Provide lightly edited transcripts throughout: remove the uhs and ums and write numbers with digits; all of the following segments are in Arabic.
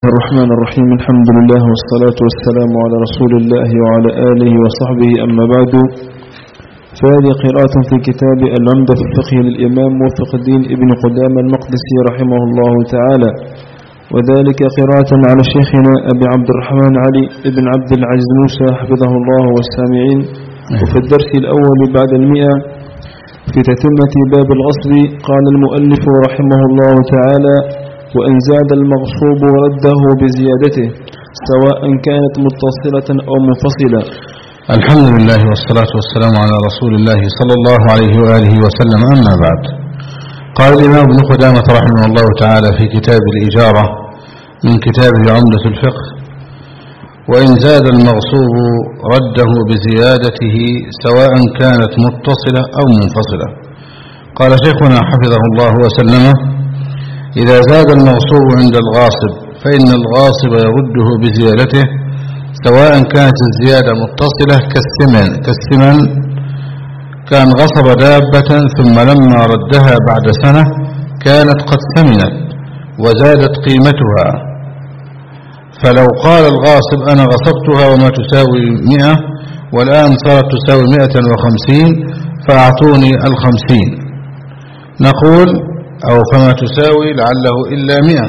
الرحمن الرحيم. الحمد لله والصلاة والسلام على رسول الله وعلى آله وصحبه، أما بعد، فهذه قراءة في كتاب العمدة في الفقه للإمام موفق الدين ابن قدامة المقدسي رحمه الله تعالى، وذلك قراءة على شيخنا أبي عبد الرحمن علي ابن عبد العزيز موسى حفظه الله والسامعين. وفي الدرس الأول بعد 100 في تتمة باب الغصب قال المؤلف رحمه الله تعالى: وإن زاد المغصوب رده بزيادته سواء كانت متصلة أو منفصلة. الحمد لله والصلاة والسلام على رسول الله صلى الله عليه وآله وسلم، أما بعد. قال الإمام ابن قدامة رحمه الله تعالى في كتاب الإجارة من كتابه عمدة الفقه: وإن زاد المغصوب رده بزيادته سواء كانت متصلة أو منفصلة. قال شيخنا حفظه الله وسلمه: إذا زاد المغصوب عند الغاصب فإن الغاصب يرده بزيادته سواء كانت الزيادة متصلة كالثمن كان غصب دابة ثم لما ردها بعد سنة كانت قد ثمنت وزادت قيمتها، فلو قال الغاصب أنا غصبتها وما تساوي 100 والآن صارت تساوي 150 فأعطوني 50، نقول أو فما تساوي لعله إلا 100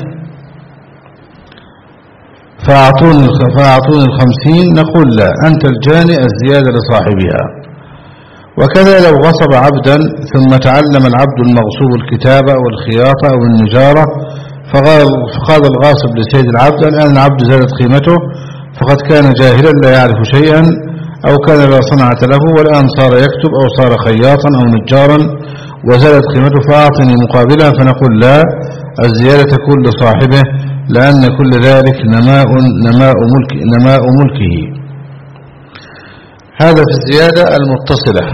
فأعطوني 50، نقول لا، أنت الجاني الزيادة لصاحبها. وكذا لو غصب عبدا ثم تعلم العبد المغصوب الكتابة أو الخياطة أو النجارة فقال الغاصب لسيد العبد: الآن العبد زادت قيمته، فقد كان جاهلا لا يعرف شيئا أو كان لا صنعة له، والآن صار يكتب أو صار خياطا أو نجارا وزادت قيمته فأعطني مقابلها، فنقول لا، الزيادة تكون لصاحبه لأن كل ذلك نماء ملكه. هذا في الزيادة المتصلة.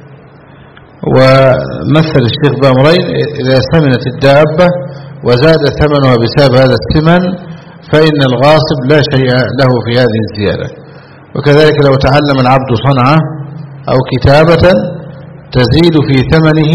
ومثل الشيخ بأمرين: إذا ثمنت الدابة وزاد ثمنها بسبب هذا الثمن فإن الغاصب لا شيء له في هذه الزيادة. وكذلك لو تعلم العبد صنعة أو كتابة تزيد في ثمنه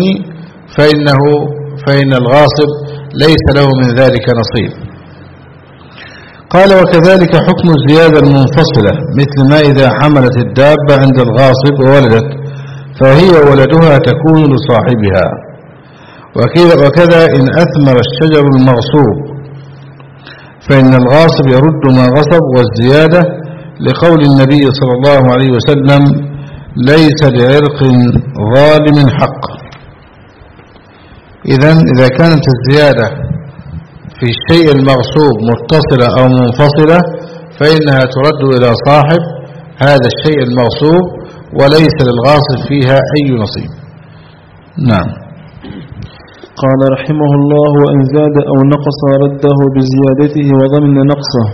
فإن الغاصب ليس له من ذلك نصيب. قال: وكذلك حكم الزيادة المنفصلة مثل ما إذا حملت الدابة عند الغاصب وولدت فهي ولدها تكون لصاحبها. وكذا إن أثمر الشجر المغصوب فإن الغاصب يرد ما غصب، والزيادة لقول النبي صلى الله عليه وسلم: ليس لعرق ظالم حق. إذا كانت الزيادة في الشيء المغصوب متصلة أو منفصلة فإنها ترد إلى صاحب هذا الشيء المغصوب وليس للغاصب فيها أي نصيب. نعم. قال رحمه الله: وإن زاد أو نقص رده بزيادته وضمن نقصه.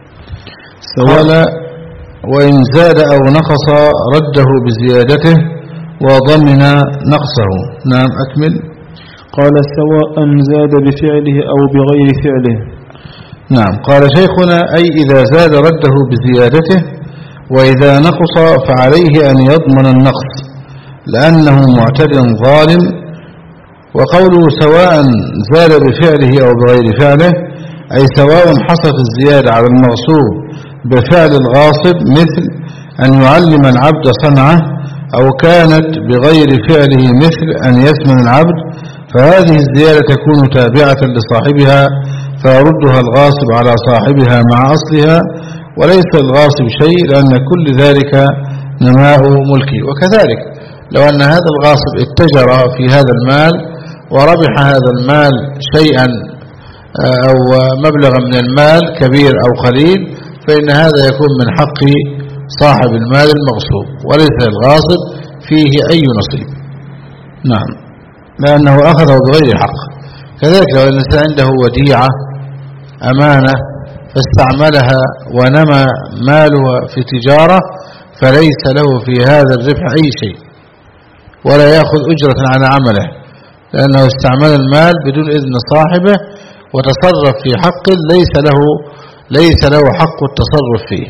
وإن زاد أو نقص رده بزيادته وضمن نقصه. نعم، أكمل. قال: سواء زاد بفعله أو بغير فعله. نعم. قال شيخنا: أي إذا زاد رده بزيادته، وإذا نقص فعليه أن يضمن النقص لأنه معتد ظالم. وقوله سواء زاد بفعله أو بغير فعله أي سواء حصلت الزيادة على المغصوب بفعل الغاصب مثل أن يعلم العبد صنعة، أو كانت بغير فعله مثل أن يثمن العبد، فهذه الزيادة تكون تابعة لصاحبها فيردها الغاصب على صاحبها مع أصلها، وليس الغاصب شيء لأن كل ذلك نماء ملكه. وكذلك لو أن هذا الغاصب اتجر في هذا المال وربح هذا المال شيئا أو مبلغا من المال كبير أو قليل فإن هذا يكون من حق صاحب المال المغصوب وليس الغاصب فيه أي نصيب. نعم، لأنه أخذه بغير حق. كذلك لو الإنسان عنده وديعة أمانة فاستعملها ونمى ماله في تجارة فليس له في هذا الربح أي شيء ولا يأخذ أجرة على عمله، لأنه استعمل المال بدون إذن صاحبه وتصرف في حق ليس له حق التصرف فيه،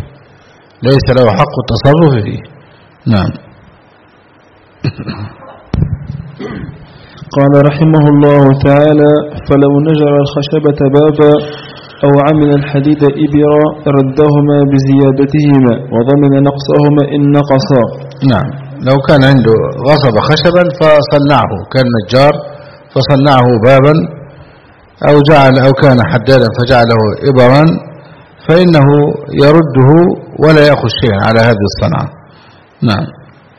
نعم. قال رحمه الله تعالى: فلو نجر الخشبة بابا أو عمل الحديد إبرا ردهما بزيادتهما وضمن نقصهما إن نقصا. نعم. لو كان عنده غصب خشبا فصنعه، كان نجار فصنعه بابا أو كان حدادا فجعله إبرا، فإنه يرده ولا يأخذ شيئا على هذه الصنعة. نعم.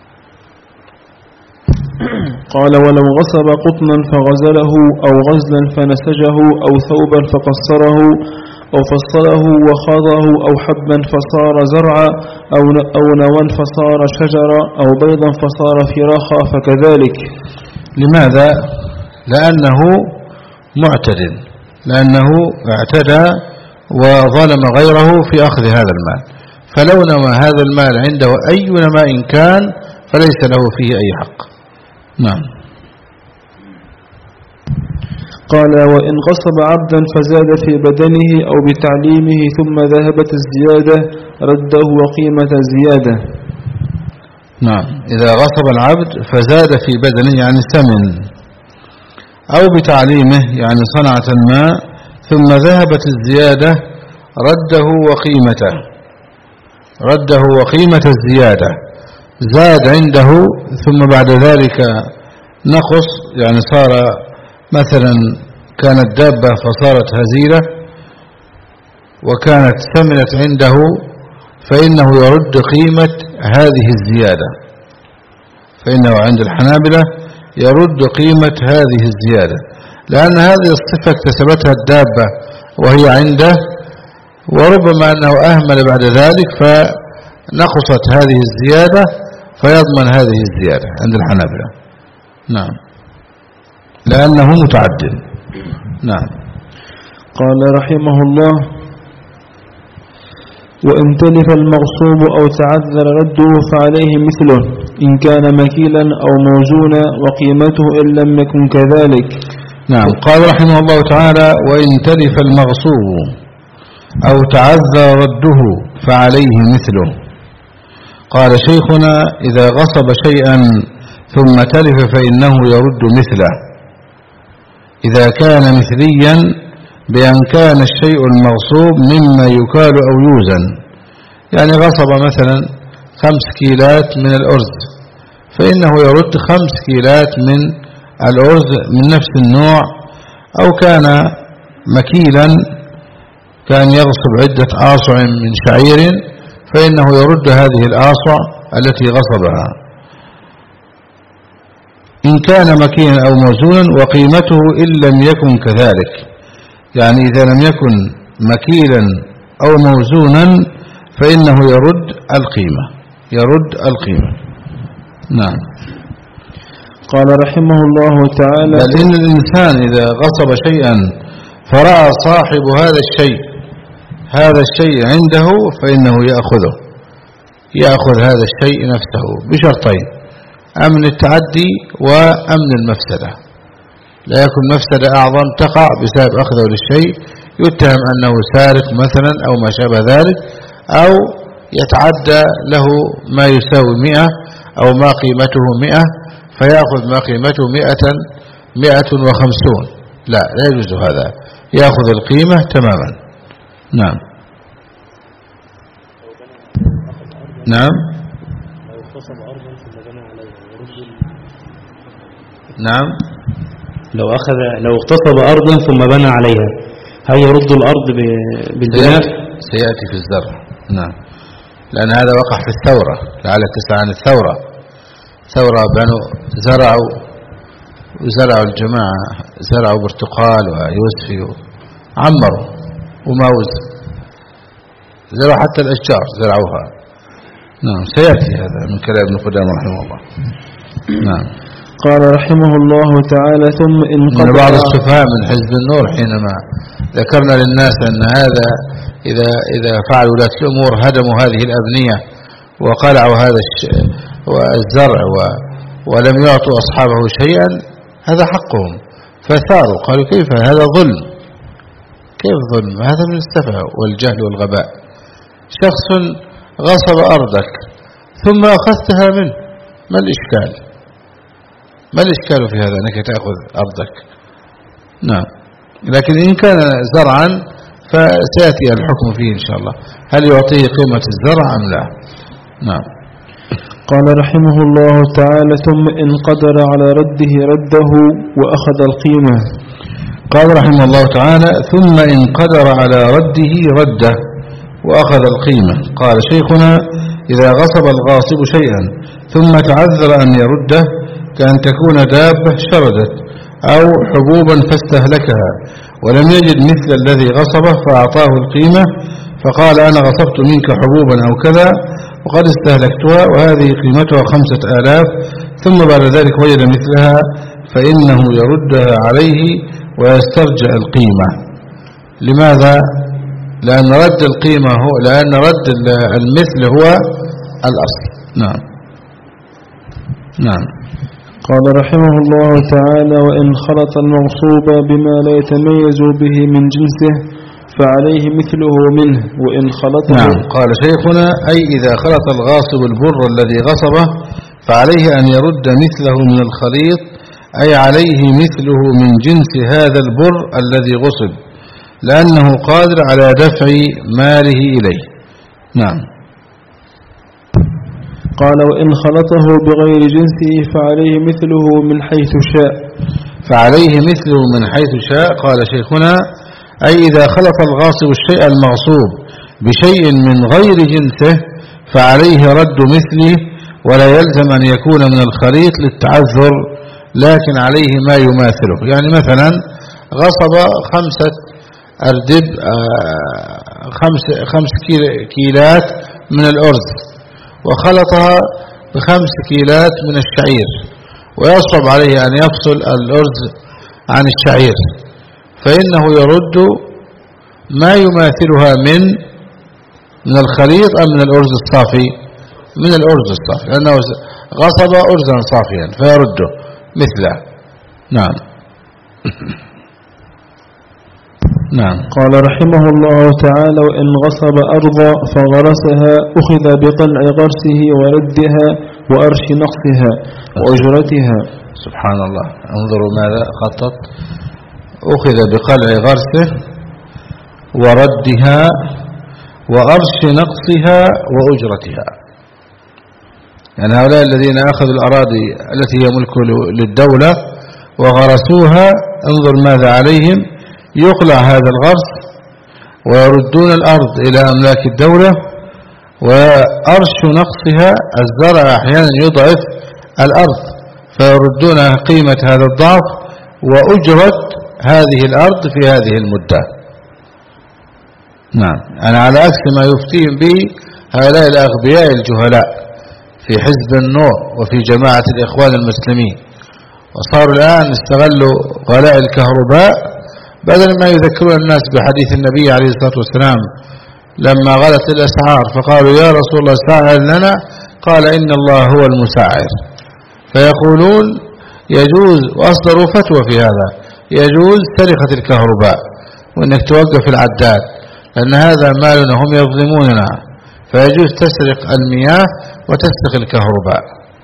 قال ولو غصب قطنا فغزله أو غزلا فنسجه أو ثوبا فقصره أو فصله وخاضه أو حبا فصار زرعا أو نوا فصار شجرا أو بيضا فصار فراخا فكذلك. لماذا؟ لأنه معتد، لأنه اعتدى وظلم غيره في أخذ هذا المال، فلو نما هذا المال عنده أي نماء كان فليس له فيه أي حق. نعم. قال وإن غصب عبدا فزاد في بدنه أو بتعليمه ثم ذهبت الزيادة رده وقيمة الزيادة. نعم. إذا غصب العبد فزاد في بدنه يعني سمن، أو بتعليمه يعني صنعة ما، ثم ذهبت الزيادة رده وقيمة الزيادة. زاد عنده ثم بعد ذلك نقص، يعني صار مثلا كانت دابة فصارت هزيلة وكانت سمنت عنده، فإنه يرد قيمة هذه الزيادة، فإنه عند الحنابلة يرد قيمة هذه الزيادة، لأن هذه الصفة اكتسبتها الدابة وهي عنده، وربما أنه أهمل بعد ذلك فنقصت هذه الزيادة فيضمن هذه الزيادة عند الحنابلة. نعم. لأنه متعدد. نعم. قال رحمه الله وإن تلف المغصوب أو تعذر رده فعليه مثله إن كان مكيلا أو موزونا وقيمته إن لم يكن كذلك. نعم. قال رحمه الله تعالى وإن تلف المغصوب أو تعذر رده فعليه مثله. قال شيخنا إذا غصب شيئا ثم تلف فإنه يرد مثله إذا كان مثليا بأن كان الشيء المغصوب مما يكال أو يوزن، يعني غصب مثلا 5 كيلات من الأرز فإنه يرد 5 كيلات من الأرز من نفس النوع، أو كان مكيلا كان يغصب عدة آصع من شعير فإنه يرد هذه الآصع التي غصبها إن كان مكيلا أو موزونا وقيمته إن لم يكن كذلك، يعني إذا لم يكن مكيلا أو موزونا فإنه يرد القيمة. نعم. قال رحمه الله تعالى بل إن الإنسان إذا غصب شيئا فرأى صاحب هذا الشيء عنده فإنه يأخذ هذا الشيء نفسه بشرطين: أمن التعدي وأمن المفسدة. لا يكون مفسدة أعظم تقع بسبب أخذه للشيء، يتهم أنه سارق مثلا أو ما شابه ذلك، أو يتعدى له ما يساوي 100 أو ما قيمته 100 فيأخذ ما قيمته 150. لا يجوز هذا، يأخذ القيمة تماما. نعم. نعم. نعم. لو اغتصب أرضا ثم بنى عليها هل يرد الأرض بالبناء؟ سيأتي في الزرع. نعم. لأن هذا وقع في الثورة، لعلك تسأل عن الثورة. ثورة بنوا زرعوا الجماعة، زرعوا برتقال ويوسفي عمروا وموز، زرعوا حتى الأشجار زرعوها. نعم. سيأتي هذا من كلام ابن قدامة رحمه الله. نعم. قال رحمه الله تعالى ثم إن من بعض السفهاء من حزب النور حينما ذكرنا للناس أن هذا إذا فعلوا ولاة الأمور هدموا هذه الأبنية وقلعوا هذا الزرع ولم يعطوا أصحابه شيئا، هذا حقهم، فثاروا قالوا كيف هذا ظلم؟ كيف ظلم؟ هذا من السفه والجهل والغباء. شخص غصب أرضك ثم أخذتها منه، ما الإشكال في هذا أنك تأخذ أرضك؟ نعم. لكن إن كان زرعا فسيأتي الحكم فيه إن شاء الله، هل يعطيه قيمة الزرع أم لا. نعم. قال رحمه الله تعالى: ثم إن قدر على رده رده وأخذ القيمة. قال رحمه الله تعالى: ثم إن قدر على رده رده وأخذ القيمة. قال شيخنا: إذا غصب الغاصب شيئا ثم تعذر أن يرده، كأن تكون دابة شردت أو حبوبا فاستهلكها ولم يجد مثل الذي غصبه فأعطاه القيمة، فقال: أنا غصبت منك حبوبا أو كذا وقد استهلكتها وهذه قيمتها 5000، ثم بعد ذلك وجد مثلها، فإنه يردها عليه ويسترجع القيمة. لماذا؟ لأن رد القيمة لأن رد المثل هو الأصل. نعم. نعم. قال رحمه الله تعالى: وإن خلط المغصوب بما لا يتميز به من جنسه فعليه مثله منه وإن خلطه. نعم. قال شيخنا: أي إذا خلط الغاصب البر الذي غصبه فعليه أن يرد مثله من الخليط، أي عليه مثله من جنس هذا البر الذي غصب، لأنه قادر على دفع ماله إليه. نعم. قال: وإن خلطه بغير جنسه فعليه مثله من حيث شاء. فعليه مثله من حيث شاء. قال شيخنا: أي إذا خلط الغاصب الشيء المغصوب بشيء من غير جنسه فعليه رد مثله، ولا يلزم أن يكون من الخليط للتعذر، لكن عليه ما يماثله. يعني مثلا غصب 5 أردب 5 كيلات من الأرز وخلطها ب5 كيلات من الشعير، ويصعب عليه أن يفصل الأرز عن الشعير، فإنه يرد ما يماثلها من الخليط أم من الأرز الصافي؟ من الأرز الصافي، لأنه غصب أرزا صافيا فيرده مثله. نعم. نعم. قال رحمه الله تعالى: وإن غصب أرضا فغرسها أخذ بقلع غرسه وردها وأرش نقصها وأجرتها. سبحان الله، انظروا ماذا خطط: أخذ بقلع غرسه وردها وأرش نقصها وأجرتها. يعني هؤلاء الذين أخذوا الأراضي التي هي ملك للدولة وغرسوها، انظر ماذا عليهم: يقلع هذا الغرس ويردون الأرض إلى أملاك الدولة، وأرش نقصها الزرع أحيانا يضعف الأرض فيردون قيمة هذا الضعف وأجرة هذه الأرض في هذه المدة. نعم. أنا على عكس ما يفتيهم به هؤلاء الأغبياء الجهلاء في حزب النور وفي جماعة الإخوان المسلمين، وصاروا الآن استغلوا غلاء الكهرباء بدل ما يذكرون الناس بحديث النبي عليه الصلاة والسلام لما غلت الأسعار فقالوا: يا رسول الله ساعر لنا، قال: إن الله هو المساعر. فيقولون يجوز، وأصدروا فتوى في هذا، يجوز سرقة الكهرباء وإنك توقف العداد، لأن هذا مالنا هم يظلموننا، فيجوز تسرق المياه وتسرق الكهرباء،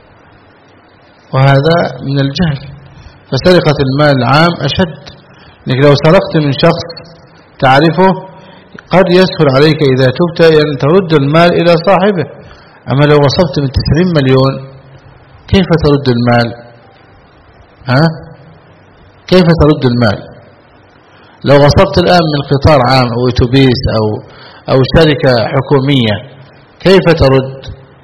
وهذا من الجهل. فسرقة المال العام أشد، إنك لو سرقت من شخص تعرفه قد يسهل عليك إذا تبت أن ترد المال إلى صاحبه، أما لو غصبت من 90 مليون كيف ترد المال؟ كيف ترد المال؟ لو غصبت الآن من قطار عام أو أتوبيس أو شركة حكومية كيف ترد؟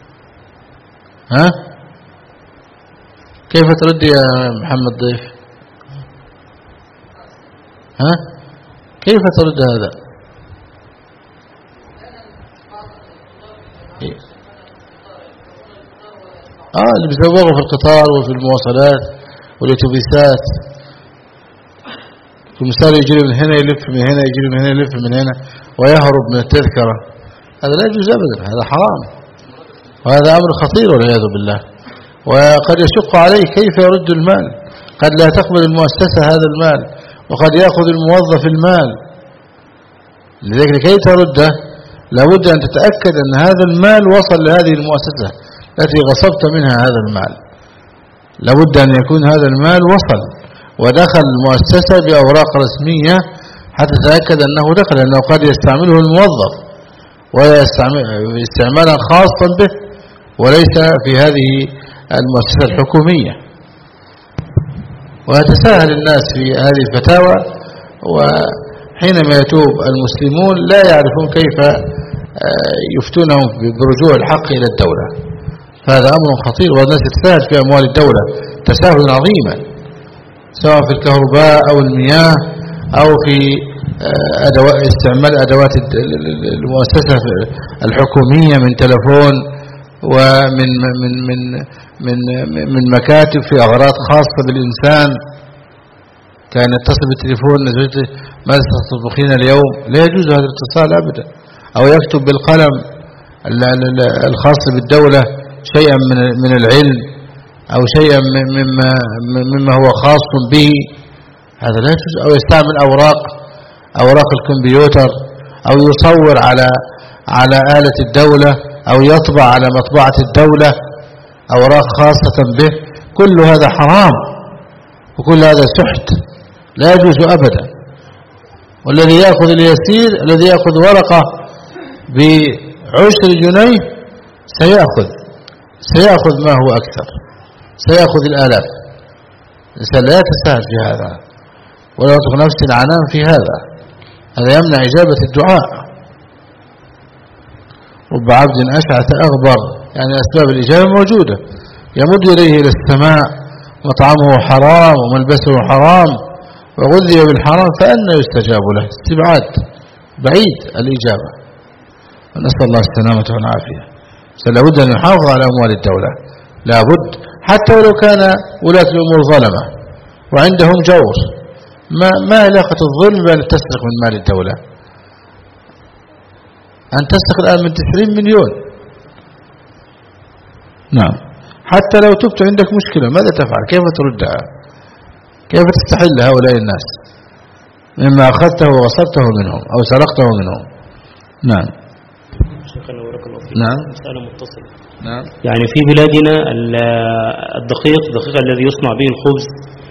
كيف ترد يا محمد ضيف؟ كيف ترد هذا؟ اللي بيزوغوا في القطار وفي المواصلات والأتوبيسات، المسار يجري من هنا يلف من هنا، يجري من هنا يلف من هنا ويهرب من التذكرة، هذا لا يجوز أبدا، هذا حرام، وهذا أمر خطير والعياذ بالله. وقد يشق عليه كيف يرد المال، قد لا تقبل المؤسسة هذا المال، وقد يأخذ الموظف المال. لذلك لكي ترده لابد أن تتأكد أن هذا المال وصل لهذه المؤسسة التي غصبت منها هذا المال، لابد أن يكون هذا المال وصل ودخل المؤسسة بأوراق رسمية حتى تتأكد أنه دخل، لأنه قد يستعمله الموظف استعمالا خاصا به وليس في هذه المؤسسة الحكومية. ويتساهل الناس في هذه الفتاوى، وحينما يتوب المسلمون لا يعرفون كيف يفتونهم برجوع الحق إلى الدولة. فهذا أمر خطير، والناس تتساهل في أموال الدولة تساهلا عظيما، سواء في الكهرباء أو المياه أو في استعمال أدوات المؤسسة الحكومية من تلفون ومن من من من من مكاتب في أغراض خاصة بالإنسان. كان يتصل بالتليفون ماذا تطبخين اليوم؟ لا يجوز هذا الاتصال أبدا. أو يكتب بالقلم الخاص بالدولة شيئا من العلم أو شيئا مما هو خاص به، هذا لا يجوز. أو يستعمل أوراق الكمبيوتر، أو يصور على آلة الدولة، أو يطبع على مطبعة الدولة أوراق خاصة به. كل هذا حرام، وكل هذا سحت لا يجوز أبدا. والذي يأخذ اليسير، الذي يأخذ ورقة ب10 جنيه سيأخذ ما هو أكثر، سيأخذ الآلاف. الإنسان لا يتساهل في هذا، ولا يطلق نفس العنان في هذا يمنع إجابة الدعاء. رب عبد أشعث أغبر، يعني أسباب الإجابة موجودة، يمد إليه إلى السماء، مطعمه حرام وملبسه حرام وغذي بالحرام، فأنا يستجاب له؟ استبعاد بعيد الإجابة. ونسأل الله السلامة والعافية. فلابد أن يحافظ على أموال الدولة، لابد، حتى ولو كان ولاة الأمور ظلمة وعندهم جور. ما علاقة الظلم بأن تسرق من مال الدولة؟ أن تسرق الآن من 90 مليون. نعم، حتى لو تبت عندك مشكلة ماذا تفعل؟ كيف تردها؟ كيف تستحل هؤلاء الناس مما أخذته وغصبته منهم أو سرقته منهم؟ نعم. شيخنا بارك الله فيك. نعم. مسألة متصلة. نعم. يعني في بلادنا الدقيق الذي يصنع به الخبز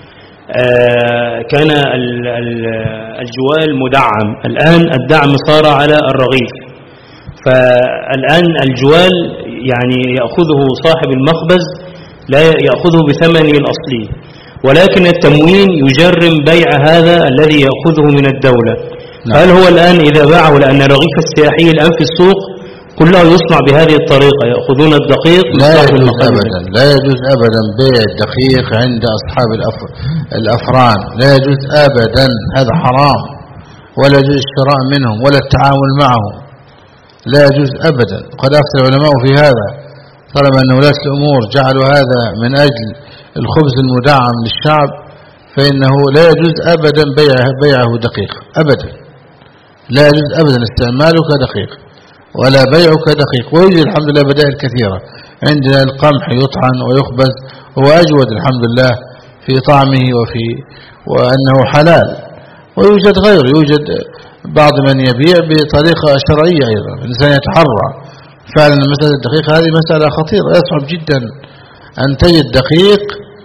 كان الجوال مدعم، الآن الدعم صار على الرغيف. فالآن الجوال يعني يأخذه صاحب المخبز، لا يأخذه بثمنه الأصلي، ولكن التموين يجرم بيع هذا الذي يأخذه من الدولة. نعم. هل هو الآن إذا باعه، لأن الرغيف السياحي الآن في السوق كله يصنع بهذه الطريقة، يأخذون الدقيق لا يجوز أبدا، لا يجوز أبدا بيع الدقيق عند أصحاب الأفران، لا يجوز أبدا، هذا حرام، ولا يجوز الشراء منهم ولا التعامل معهم، لا يجوز أبدا. قد أفتى العلماء في هذا، طالما أن ولاة الأمور جعلوا هذا من أجل الخبز المدعم للشعب، فإنه لا يجوز أبدا بيعه دقيق أبدا، لا يجوز أبدا استعماله كدقيق ولا بيعه كدقيق. ويوجد الحمد لله بدائل كثيرة، عندنا القمح يطحن ويخبز، هو أجود الحمد لله في طعمه وأنه حلال. ويوجد غيره، يوجد بعض من يبيع بطريقة شرعية أيضا، الإنسان يتحرى. فعلا مسألة الدقيق هذه مسألة خطيرة، يصعب جدا أن تجد دقيق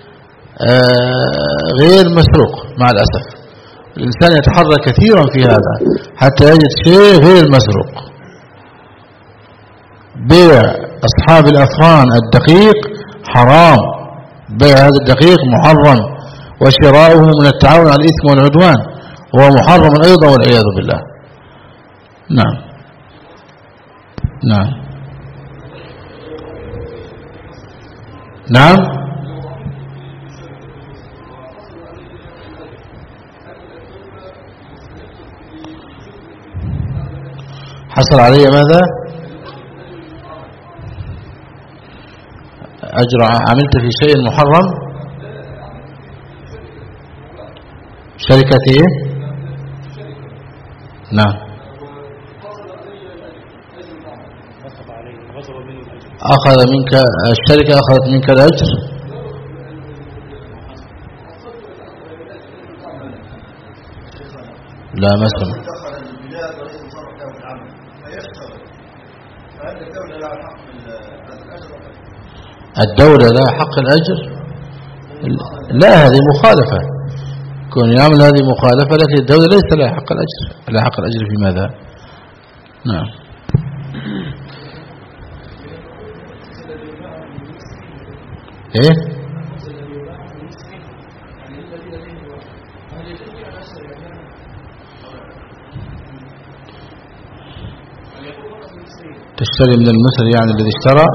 غير مسروق مع الأسف. الإنسان يتحرى كثيرا في هذا حتى يجد شيء غير مسروق. بيع أصحاب الأفران الدقيق حرام، بيع هذا الدقيق محرم، وشراؤه من التعاون على الإثم والعدوان هو محرم أيضا والعياذ بالله. نعم. نعم. نعم. حصل علي ماذا؟ أجر عملت في شيء محرم؟ شركتي؟ نعم. أخذ منك الشركة، أخذت منك الأجر؟ لا مثلا الدولة لا حق الأجر؟ لا، هذه مخالفة. كون يعمل هذه مخالفة، لكن الدولة ليس لها حق الأجر. لها حق الأجر في ماذا؟ نعم. ايه تشتري من المصري يعني الذي اشترى؟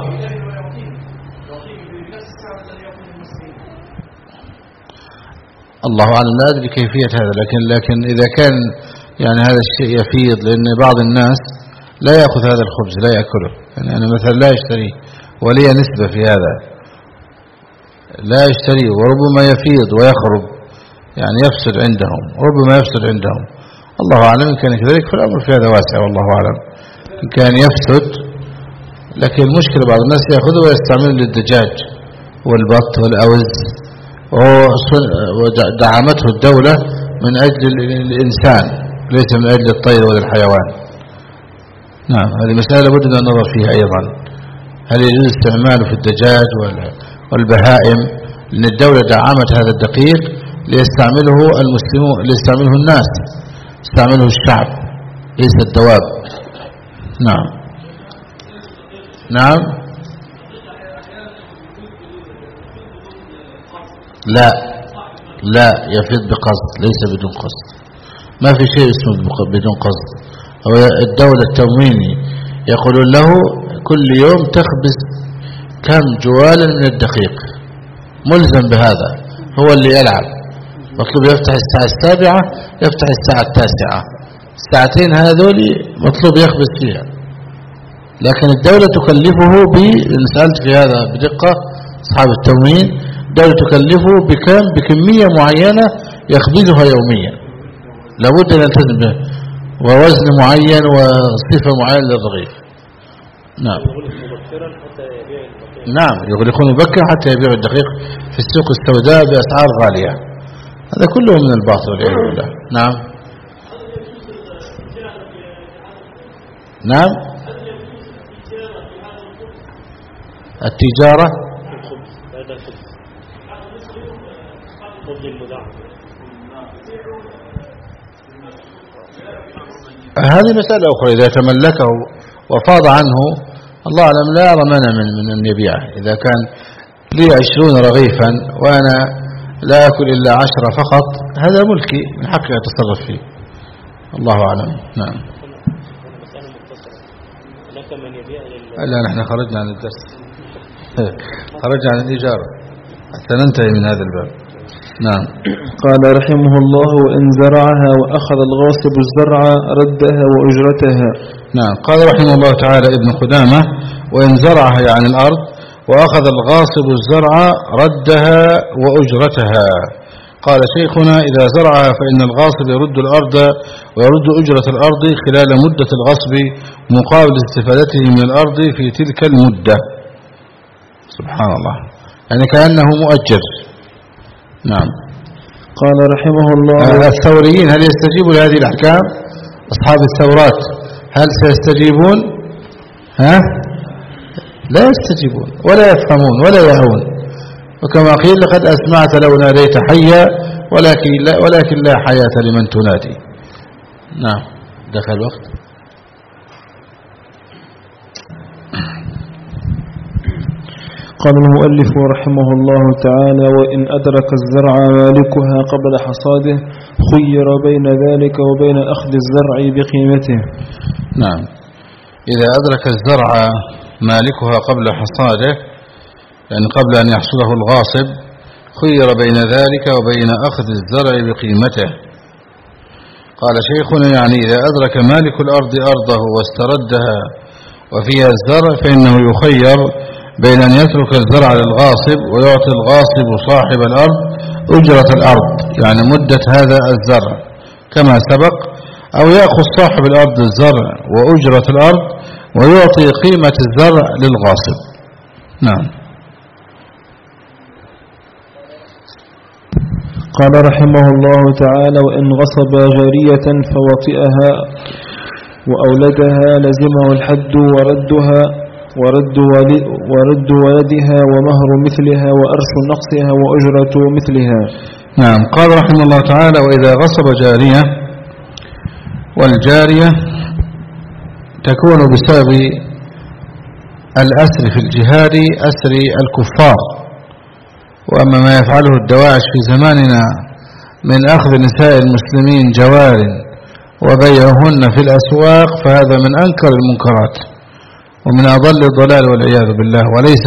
الله أعلم، لا أدري كيفية هذا، لكن إذا كان يعني هذا الشيء يفيض، لأن بعض الناس لا يأخذ هذا الخبز، لا يأكله، يعني أنا مثلا لا أشتري ولي نسبة في هذا، لا يشتريه، وربما يفيض ويخرب، يعني يفسد عندهم، ربما يفسد عندهم، الله أعلم. إن كان كذلك فالأمر في هذا واسع، والله أعلم. إن كان يفسد، لكن المشكلة بعض الناس يأخذه ويستعمله للدجاج والبط والأوز، ودعمته الدولة من أجل الإنسان، ليس من أجل الطير ولا الحيوان. نعم، هذه مسألة لابد أن ننظر فيها أيضا، هل يجوز استعماله في الدجاج والبهائم؟ لأن الدولة دعمت هذا الدقيق ليستعمله المسلمون، ليستعمله الناس، يستعمله الشعب ليس الدواب. نعم نعم. لا يفيد بقصد، ليس بدون قصد، ما في شيء اسمه بدون قصد. هو الدولة التمويني يقولون له كل يوم تخبز كم جوالا من الدقيق، ملزم بهذا، هو اللي يلعب، مطلوب يفتح الساعة 7 يفتح الساعة 9، الساعتين هذول مطلوب يخبز فيها، لكن الدولة تكلفه سألت في هذا بدقة أصحاب التموين، الدولة تكلفه بكمية معينة يخبزها يوميا، لابد أن يلتزم به، ووزن معين وصفة معينة للرغيف. نعم نعم، يغلقون مبكر حتى يبيعوا الدقيق في السوق السوداء بأسعار غالية، هذا كله من الباطل والعياذ بالله. نعم نعم. التجارة هذه مسألة أخرى، إذا تملكه وفاض عنه الله أعلم، لا أرى مانع من أن يبيعه. إذا كان لي 20 رغيفا وأنا لا أكل إلا 10 فقط، هذا ملكي، من حقي أتصرف فيه، الله أعلم. نعم. لا نحن خرجنا عن الدرس، خرجنا عن الإجارة حتى ننتهي من هذا الباب. نعم. قال رحمه الله: وإن زرعها وأخذ الغاصب الزرع ردها وأجرتها. نعم. قال رحمه الله تعالى ابن قدامة: وإن زرعها يعني الأرض، وأخذ الغاصب الزرع ردها وأجرتها. قال شيخنا: إذا زرعها فإن الغاصب يرد الأرض ويرد أجرة الأرض خلال مدة الغصب مقابل استفادته من الأرض في تلك المدة. سبحان الله، يعني كأنه مؤجر. نعم. قال رحمه الله: الثوريين هل يستجيبوا لهذه الأحكام؟ أصحاب الثورات هل سيستجيبون؟ لا يستجيبون ولا يفهمون ولا يهون، وكما قيل: لقد أسمعت لو ناديت حيا ولكن لا حياة لمن تنادي. نعم. دخل الوقت. قال المؤلف رحمه الله تعالى: وإن أدرك الزرع مالكها قبل حصاده خير بين ذلك وبين أخذ الزرع بقيمته. نعم. إذا أدرك الزرع مالكها قبل حصاده، يعني قبل أن يحصله الغاصب، خير بين ذلك وبين أخذ الزرع بقيمته. قال شيخنا: يعني إذا أدرك مالك الأرض أرضه واستردها وفيها الزرع فإنه يخير بين أن يترك الزرع للغاصب ويعطي الغاصب صاحب الأرض أجرة الأرض، يعني مدة هذا الزرع كما سبق، أو يأخذ صاحب الأرض الزرع وأجرة الأرض ويعطي قيمة الزرع للغاصب. نعم. قال رحمه الله تعالى: وإن غصب جارية فوطئها وأولدها لزمه الحد ورد ولدها ومهر مثلها وأرش نقصها وأجرة مثلها. نعم. قال رحمه الله تعالى: وإذا غصب جارية، والجارية تكون بسبب الأسر في الجهاد أسر الكفار. وأما ما يفعله الدواعش في زماننا من أخذ نساء المسلمين جوار وبيعهن في الأسواق فهذا من أنكر المنكرات ومن أضل الضلال والعياذ بالله.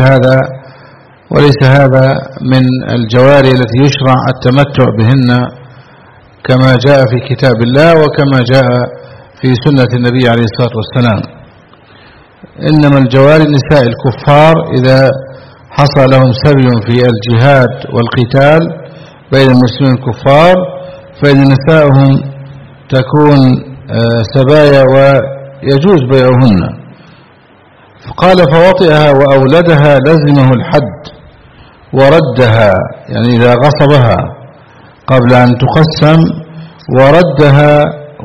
وليس هذا من الجواري التي يشرع التمتع بهن كما جاء في كتاب الله وكما جاء في سنة النبي عليه الصلاة والسلام. إنما الجواري نساء الكفار إذا حصل لهم سبي في الجهاد والقتال بين المسلمين الكفار فإن نساءهم تكون سبايا ويجوز بيعهن. فقال: فوطئها وأولدها لزمه الحد وردها، يعني إذا غصبها قبل أن تقسم وردها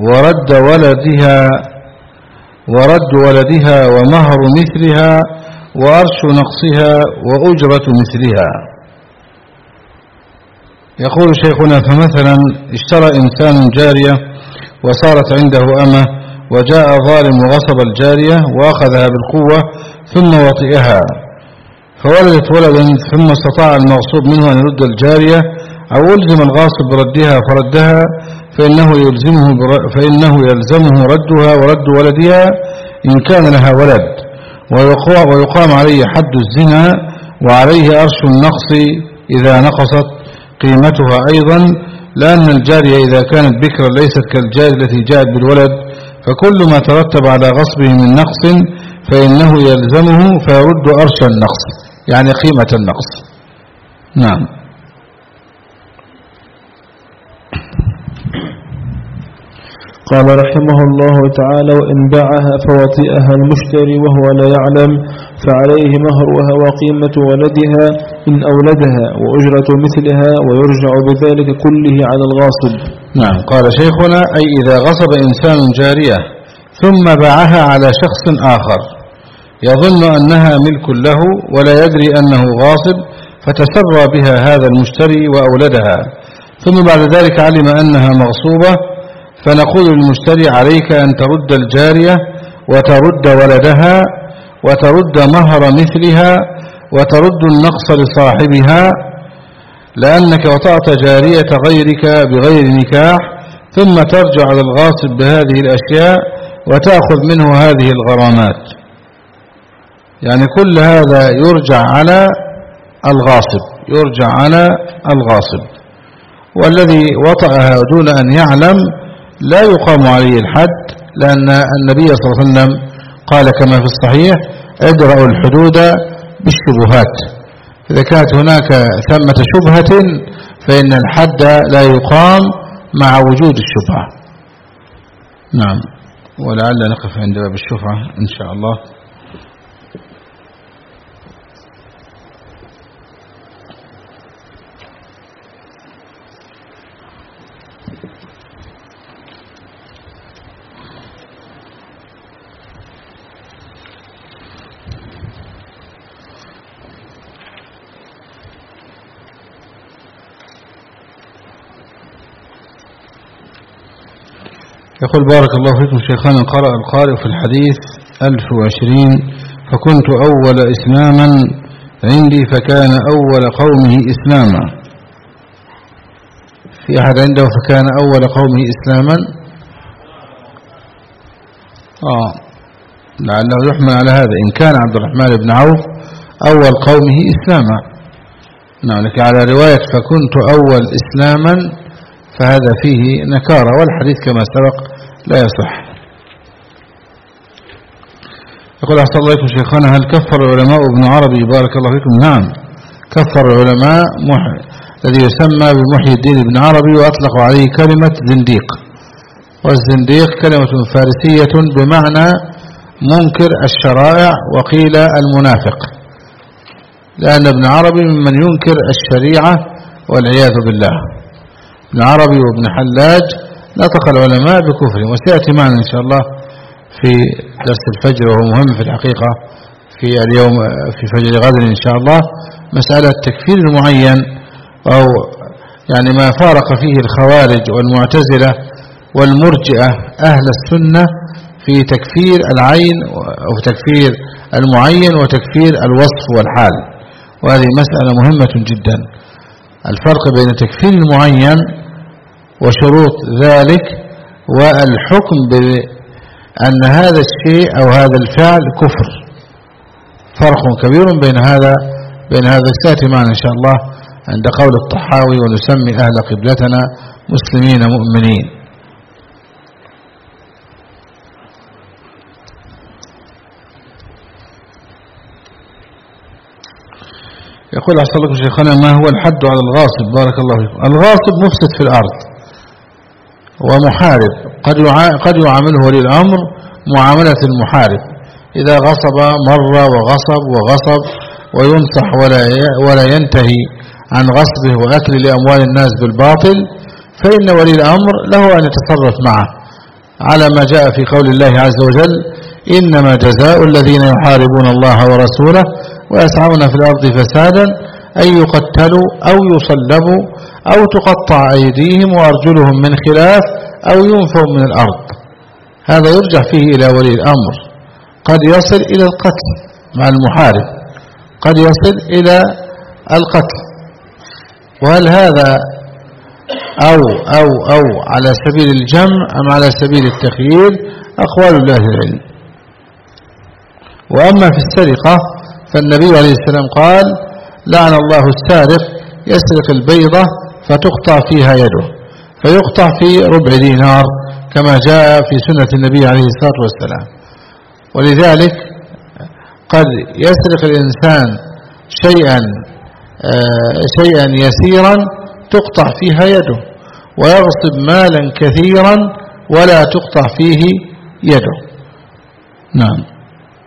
ورد ولدها ومهر مثلها وأرش نقصها وأجرة مثلها. يقول شيخنا: فمثلا اشترى إنسان جارية وصارت عنده أمه وجاء ظالم وغصب الجارية وأخذها بالقوة ثم وطئها فولدت ولدا ثم استطاع المغصوب منه أن يرد الجارية أو ألزم الغاصب بردها فردها فإنه يلزمه ردها ورد ولدها إن كان لها ولد، ويقام عليه حد الزنا وعليه أرش النقص إذا نقصت قيمتها أيضا، لأن الجارية إذا كانت بكرا ليست كالجارية التي جاءت بالولد، فكل ما ترتب على غصبه من نقص فإنه يلزمه فيرد أرش النقص، يعني قيمة النقص. نعم. قال رحمه الله تعالى: وإن باعها فوطئها المشتري وهو لا يعلم فعليه مهرها وقيمة ولدها إن أولدها وأجرة مثلها ويرجع بذلك كله على الغاصب. نعم. قال شيخنا: أي إذا غصب إنسان جارية ثم باعها على شخص آخر يظن أنها ملك له ولا يدري أنه غاصب فتسرى بها هذا المشتري وأولدها، ثم بعد ذلك علم أنها مغصوبة، فنقول للمشتري: عليك أن ترد الجارية وترد ولدها وترد مهر مثلها وترد النقص لصاحبها، لأنك وطأت جارية غيرك بغير نكاح، ثم ترجع على الغاصب بهذه الأشياء وتأخذ منه هذه الغرامات. يعني كل هذا يرجع على الغاصب، والذي وطأها دون أن يعلم لا يقام عليه الحد، لأن النبي صلى الله عليه وسلم قال كما في الصحيح: ادرأوا الحدود بالشبهات. إذا كانت هناك ثمة شبهة فإن الحد لا يقام مع وجود الشبهة. نعم. ولعل نقف عند باب الشفعة إن شاء الله. يقول: بارك الله فيكم شيخنا، قرأ القارئ في الحديث 1020 فكنت أول إسلاما عندي فكان أول قومه إسلاما. في أحد عنده فكان أول قومه إسلاما؟ لعله يحمل على هذا إن كان عبد الرحمن بن عوف أول قومه إسلاما. نعم. لكن على رواية فكنت أول إسلاما فهذا فيه نكارة، والحديث كما سبق لا يصح. يقول: أحسن الله إليكم شيخنا، هل كفر العلماء ابن عربي بارك الله فيكم؟ نعم، كفر العلماء الذي يسمى بمحي الدين ابن عربي وأطلقوا عليه كلمة زنديق، والزنديق كلمة فارسية بمعنى منكر الشرائع، وقيل المنافق، لأن ابن عربي ممن ينكر الشريعة والعياذ بالله. ابن عربي وابن حلاج نطق العلماء بكفرهم، وسيأتي معنا إن شاء الله في درس الفجر، وهو مهم في الحقيقة في اليوم في فجر غد إن شاء الله، مسألة تكفير المعين أو يعني ما فارق فيه الخوارج والمعتزلة والمرجئة أهل السنة في تكفير العين وتكفير المعين وتكفير الوصف والحال. وهذه مسألة مهمة جدا، الفرق بين تكفير المعين وشروط ذلك والحكم بأن هذا الشيء أو هذا الفعل كفر، فرق كبير بين هذا سيأتي معنا إن شاء الله عند قول الطحاوي ونسمي أهل قبلتنا مسلمين مؤمنين. يقول أحسن لكم شيخنا ما هو الحد على الغاصب؟ بارك الله فيكم. الغاصب مفسد في الأرض ومحارب، قد يعامله ولي الأمر معاملة المحارب، إذا غصب مرة وغصب وينصح ولا ينتهي عن غصبه وأكل لأموال الناس بالباطل، فإن ولي الأمر له أن يتصرف معه على ما جاء في قول الله عز وجل: إنما جزاء الذين يحاربون الله ورسوله ويسعون في الأرض فسادا أن يقتلوا أو يصلبوا أو تقطع أيديهم وأرجلهم من خلاف أو ينفوا من الأرض. هذا يرجع فيه إلى ولي الأمر، قد يصل إلى القتل مع المحارب، قد يصل إلى القتل. وهل هذا أو على سبيل الجمع أم على سبيل التخيير؟ أقوال الله العلم. وأما في السرقة فالنبي عليه السلام قال: لعن الله السارق يسرق البيضة فتقطع فيها يده، فيقطع في ربع دينار كما جاء في سنة النبي عليه الصلاة والسلام. ولذلك قد يسرق الإنسان شيئا يسيرا تقطع فيها يده، ويغصب مالا كثيرا ولا تقطع فيه يده. نعم.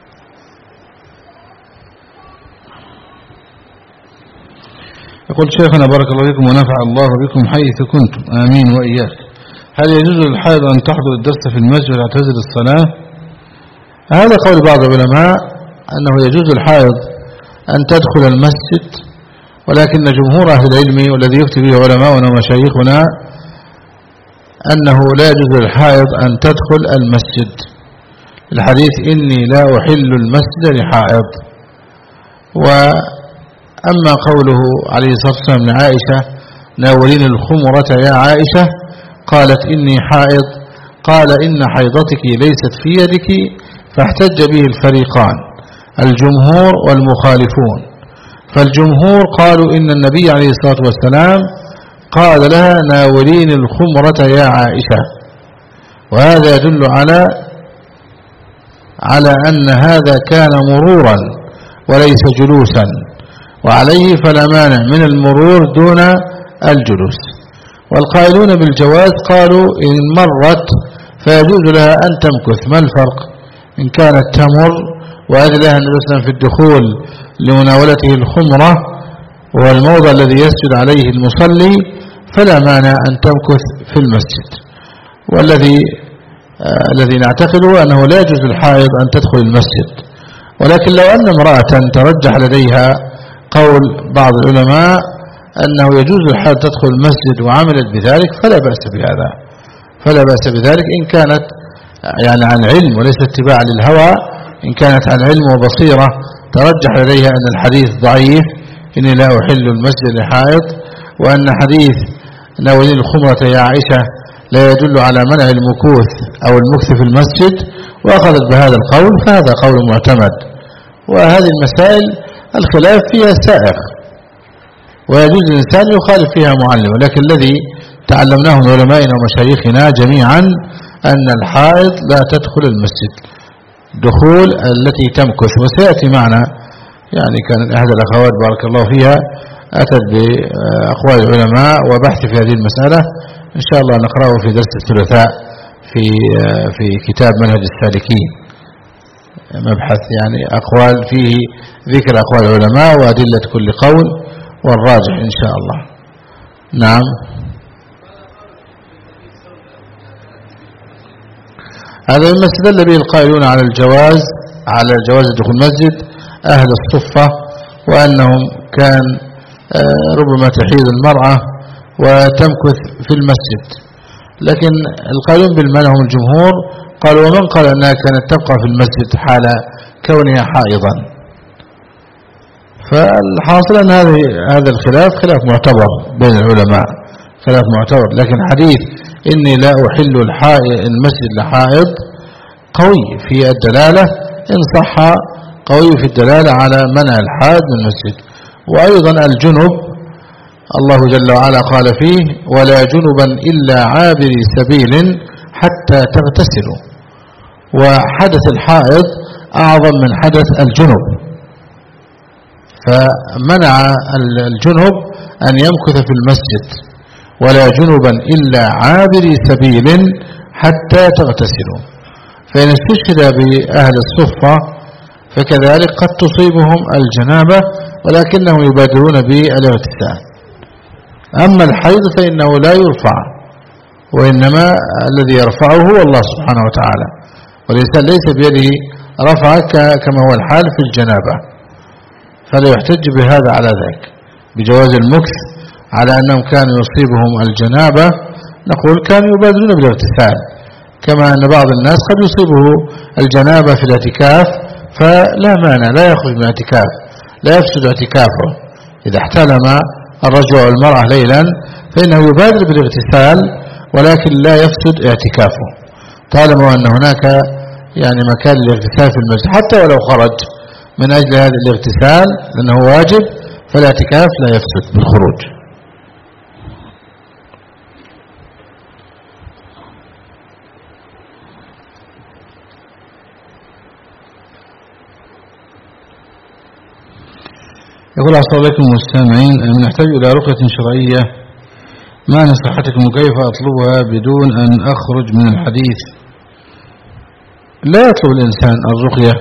يقول شيخنا بارك الله فيكم ونفع الله بكم حيث كنتم، آمين وإياك. هل يجوز للحائض أن تحضر الدرس في المسجد وتعتزل الصلاة؟ هذا قول بعض العلماء أنه يجوز للحائض أن تدخل المسجد، ولكن جمهور أهل العلم والذي يفتي به علماؤنا ومشايخنا أنه لا يجوز للحائض أن تدخل المسجد، الحديث: إني لا أحل المسجد لحائض. وأما قوله عليه الصلاة والسلام لعائشة: ناولين الخمرة يا عائشة، قالت: إني حائض، قال: إن حيضتك ليست في يدك، فاحتج به الفريقان الجمهور والمخالفون. فالجمهور قالوا إن النبي عليه الصلاة والسلام قال لها: ناولين الخمرة يا عائشة، وهذا يدل على أن هذا كان مرورا وليس جلوسا، وعليه فلا مانع من المرور دون الجلوس. والقائلون بالجواز قالوا إن مرت فيجوز لها أن تمكث. ما الفرق؟ إن كانت تمر وأذن لها النبي صلى الله عليه وسلم في الدخول لمناولته الخمرة والموضع الذي يسجد عليه المصلي فلا مانع أن تمكث في المسجد. والذي نعتقده أنه لا يجوز للحائض أن تدخل المسجد. ولكن لو أن امرأة ترجح لديها قول بعض العلماء أنه يجوز للحائض تدخل المسجد وعملت بذلك فلا بأس بذلك إن كانت يعني عن علم وليس اتباع للهوى. إن كانت عن علم وبصيرة ترجح لديها أن الحديث ضعيف: إني لا أحل المسجد لحائض، وأن حديث ناولين الخمرة يا عائشة لا يدل على منع المكوث أو المكث في المسجد، وأخذت بهذا القول، فهذا قول معتمد. وهذه المسائل الخلاف فيها سائغ، ويجوز الإنسان يخالف فيها معلم. ولكن الذي تعلمناه من علمائنا ومشايخنا جميعا أن الحائض لا تدخل المسجد دخول التي تمكث. وسيأتي معنا يعني كان أحد الأخوات بارك الله فيها أتت بأقوال العلماء وبحث في هذه المسألة، إن شاء الله نقرأه في درس الثلاثاء في كتاب منهج السالكين، مبحث يعني أقوال فيه ذكر أقوال العلماء وأدلة كل قول والراجح إن شاء الله. نعم. هذا مما استدل به القائلون على جواز دخول المسجد أهل الصفة، وأنهم كان ربما تحيض المرأة وتمكث في المسجد. لكن القائلون بالمنع هم الجمهور قالوا ومن قال أنها كانت تبقى في المسجد حال كونها حائضا. فالحاصل أن هذا الخلاف خلاف معتبر بين العلماء، خلاف معتبر. لكن حديث إني لا أحل المسجد لحائض قوي في الدلالة إن صح، قوي في الدلالة على منع الحائض من المسجد. وأيضا الجنب الله جل وعلا قال فيه ولا جنبا إلا عابر سبيل حتى تغتسلوا، وحدث الحائض أعظم من حدث الجنب، فمنع الجنب أن يمكث في المسجد ولا جنبا إلا عابر سبيل حتى تغتسلوا. فإن استشهد بأهل الصفة فكذلك قد تصيبهم الجنابة ولكنهم يبادرون بالاغتسال. أما الحيض فإنه لا يرفع، وإنما الذي يرفعه هو الله سبحانه وتعالى، والإنسان ليس بيده رفع كما هو الحال في الجنابة. فلا يحتج بهذا على ذلك بجواز المكث على أنهم كانوا يصيبهم الجنابة. نقول كانوا يبادرون بالاغتسال، كما أن بعض الناس قد يصيبه الجنابة في الاعتكاف فلا مانع، لا يخرج من الاعتكاف، لا يفسد اعتكافه. إذا احتلم الرجل والمرأة ليلا فإنه يبادر بالاغتسال ولكن لا يفسد اعتكافه، طالما أن هناك يعني مكان للاغتسال في المسجد حتى ولو خرج من أجل هذا الاغتسال لأنه واجب، فالاعتكاف لا يفسد بالخروج. يقول السلام عليكم المستمعين، نحتاج إلى رقية شرعية، ما نصيحتكم وكيف أطلبها بدون أن أخرج من الحديث؟ لا يطلب الإنسان الرقية،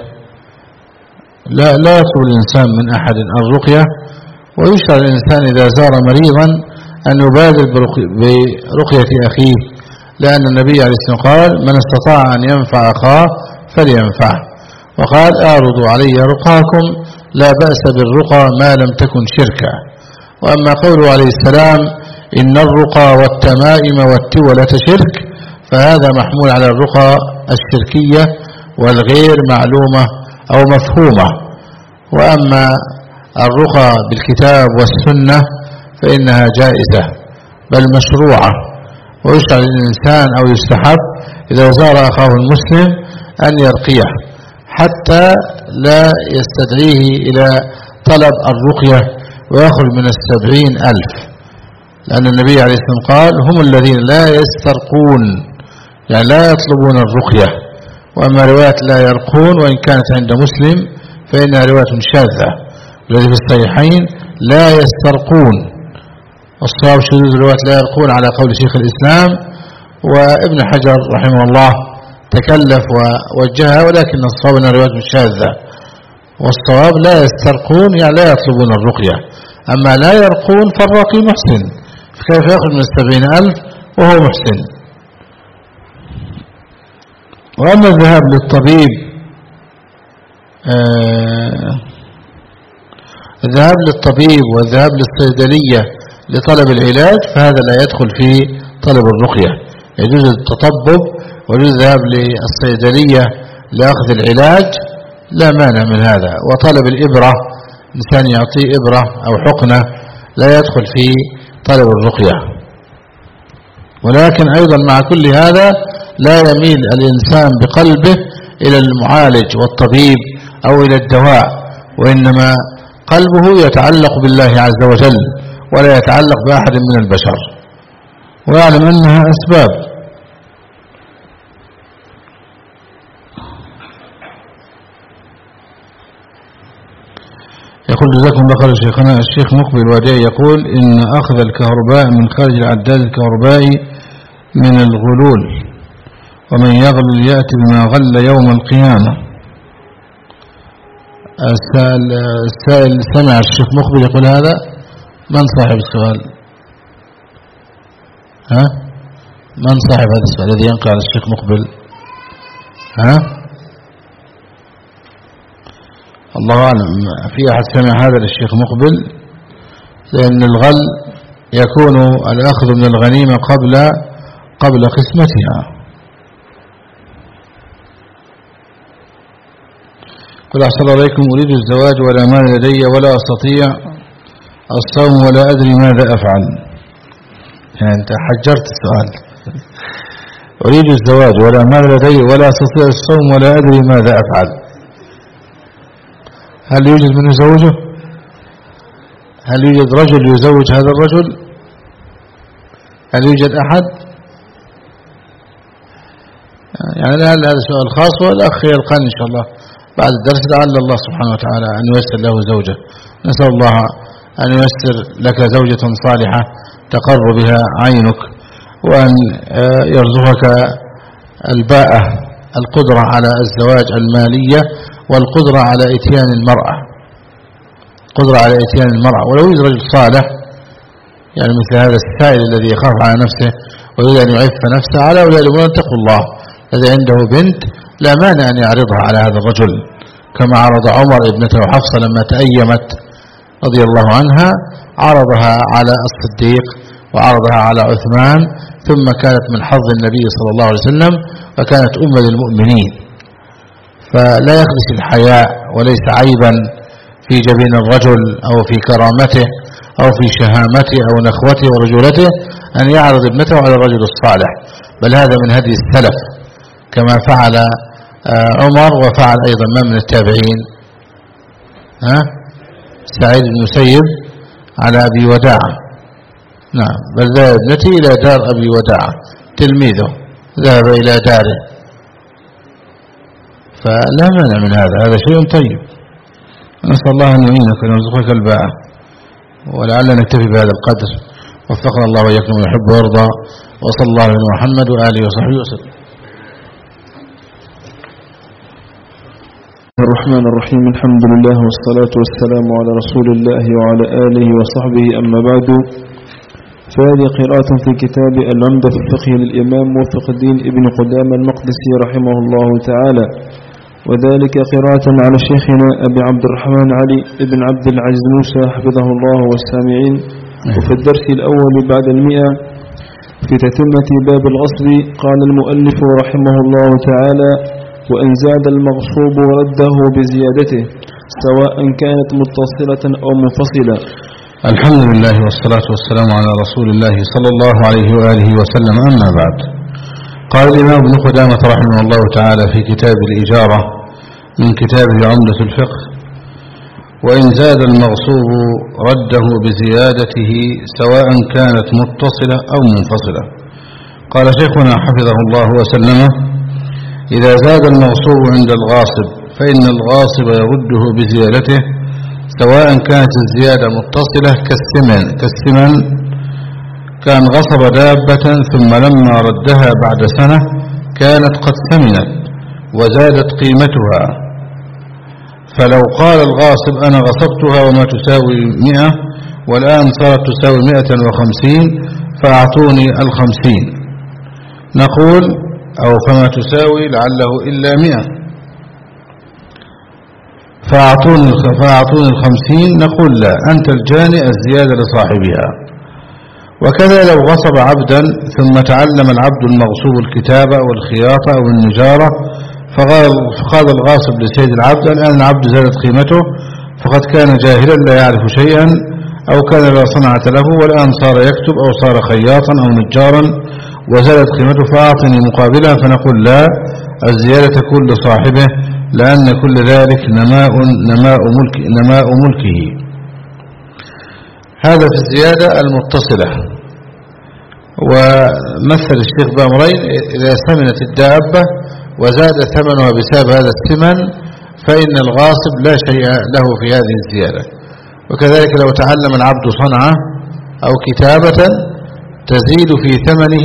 لا يطلب الإنسان من أحد الرقية، ويشرع الإنسان إذا زار مريضا أن يبادر برقية أخيه، لأن النبي عليه الصلاة والسلام قال من استطاع أن ينفع أخاه فلينفعه، وقال أعرضوا علي رقاكم لا بأس بالرقى ما لم تكن شركا. وأما قوله عليه السلام إن الرقى والتمائم والتولة شرك، فهذا محمول على الرقى الشركية والغير معلومة أو مفهومة. وأما الرقى بالكتاب والسنة فإنها جائزة بل مشروعة، ويشرع للإنسان أو يستحب إذا زار أخاه المسلم أن يرقيه حتى لا يستدعيه إلى طلب الرقية ويخرج من 70,000، لأن النبي عليه الصلاة والسلام قال هم الذين لا يسترقون، يعني لا يطلبون الرقية. وأما رواية لا يرقون وإن كانت عند مسلم فإنها رواية شاذة، الذي في الصحيحين لا يسترقون، الصواب شذوذ رواية لا يرقون على قول شيخ الإسلام، وابن حجر رحمه الله تكلف ووجهها، ولكن الصواب أنها رواية شاذة، والصواب لا يسترقون يعني لا يطلبون الرقية. أما لا يرقون فالراقي محسن، كيف يأخذ من 70,000 وهو محسن. وأما الذهاب للطبيب الذهاب للطبيب والذهاب للصيدلية لطلب العلاج فهذا لا يدخل في طلب الرقية. يجوز التطبب ويجوز الذهاب للصيدلية لأخذ العلاج، لا مانع من هذا. وطلب الإبرة، إنسان يعطيه إبرة أو حقنة، لا يدخل في طلب الرقية. ولكن أيضا مع كل هذا لا يميل الإنسان بقلبه إلى المعالج والطبيب أو إلى الدواء، وإنما قلبه يتعلق بالله عز وجل ولا يتعلق بأحد من البشر، ويعلم أنها أسباب. يقول جزاكم الله خير شيخنا، الشيخ مقبل الوادعي يقول إن أخذ الكهرباء من خارج العداد الكهربائي من الغلول، ومن يغل يأتي بما غل يوم القيامة. السائل سمع الشيخ مقبل يقول هذا، من صاحب السؤال؟ من صاحب هذا السؤال الذي ينقل على الشيخ مقبل؟ الله أعلم، في أحد سمع هذا للشيخ مقبل؟ لأن الغل يكون الأخذ من الغنيمة قبل قسمتها. قل أحسن عليكم أريد الزواج ولا مال لدي ولا أستطيع الصوم ولا أدري ماذا أفعل. يعني أنت حجرت السؤال. أريد الزواج ولا مال لدي ولا أستطيع الصوم ولا أدري ماذا أفعل. هل يوجد من يزوجه؟ هل يوجد رجل يزوج هذا الرجل؟ هل يوجد أحد؟ يعني هل هذا سؤال خاص والأخ يلقاني إن شاء الله بعد الدرس لعل الله سبحانه وتعالى أن ييسر له زوجة. نسأل الله أن ييسر لك زوجة صالحة تقر بها عينك، وأن يرزقك الباءة القدرة على الزواج المالية والقدرة على إتيان المرأة، قدرة على إتيان المرأة. ولو يوجد رجل صالح يعني مثل هذا السائل الذي يخاف على نفسه ويريد أن يعف نفسه، على أولاد الأمور أن اتقوا الله، الذي عنده بنت لا مانع أن يعرضها على هذا الرجل، كما عرض عمر ابنته حفصة لما تأيمت رضي الله عنها، عرضها على الصديق وعرضها على عثمان، ثم كانت من حظ النبي صلى الله عليه وسلم وكانت أم للمؤمنين. فلا يخدش الحياء وليس عيبا في جبين الرجل أو في كرامته أو في شهامته أو نخوته ورجولته أن يعرض ابنته على الرجل الصالح، بل هذا من هدي السلف كما فعل عمر وفعل أيضا من التابعين سعيد بن المسيب على أبي وداعة. نعم، بل ذهب ابنتي إلى دار أبي وداعة تلميذه، ذهب إلى داره، فلا مانع من هذا شيء طيب. نسأل الله أن يعينك ويرزقك الباءة، ولعلنا نكتفي بهذا القدر. وفقنا الله وإياكم ويحب ويرضى، وصلى الله على محمد وآله وصحبه وسلم. الرحمن الرحيم، الحمد لله والصلاة والسلام على رسول الله وعلى آله وصحبه، أما بعد، فهذه قراءة في كتاب العمدة في الفقه للإمام موفق الدين ابن قدامة المقدسي رحمه الله تعالى، وذلك قراءة على شيخنا أبي عبد الرحمن علي ابن عبد العزيز موسى حفظه الله والسامعين. وفي الدرس الأول بعد 100 في تتمة باب الغصب قال المؤلف رحمه الله تعالى: وإن زاد المغصوب رده بزيادته سواء كانت متصلة أو منفصلة. الحمد لله والصلاة والسلام على رسول الله صلى الله عليه وآله وسلم، أما بعد. قال الإمام ابن قدامة رحمه الله تعالى في كتاب الإجارة من كتابه عمدة الفقه: وإن زاد المغصوب رده بزيادته سواء كانت متصلة أو منفصلة. قال شيخنا حفظه الله وسلمه: إذا زاد المغصوب عند الغاصب فإن الغاصب يرده بزيادته سواء كانت الزيادة متصلة كالثمن، كان غصب دابة ثم لما ردها بعد سنة كانت قد ثمنت وزادت قيمتها، فلو قال الغاصب أنا غصبتها وما تساوي 100 والآن صارت تساوي 150 فأعطوني 50، نقول أو فما تساوي لعله إلا 100 فأعطوني 50، نقول لا، أنت الجاني الزيادة لصاحبها. وكذا لو غصب عبدا ثم تعلم العبد المغصوب الكتابة أو الخياطة أو النجارة، فقال الغاصب لسيد العبد: الآن العبد زادت قيمته، فقد كان جاهلا لا يعرف شيئا أو كان لا صنعة له، والآن صار يكتب أو صار خياطا أو نجارا وزادت قيمته، فأعطني مقابلها. فنقول لا، الزيادة تكون لصاحبه، لأن كل ذلك نماء ملكه. هذا في الزيادة المتصلة. ومثل الشيخ بأمرين: إذا ثمنت الدابة وزاد ثمنها بسبب هذا الثمن فإن الغاصب لا شيء له في هذه الزيادة. وكذلك لو تعلم العبد صنعة أو كتابة تزيد في ثمنه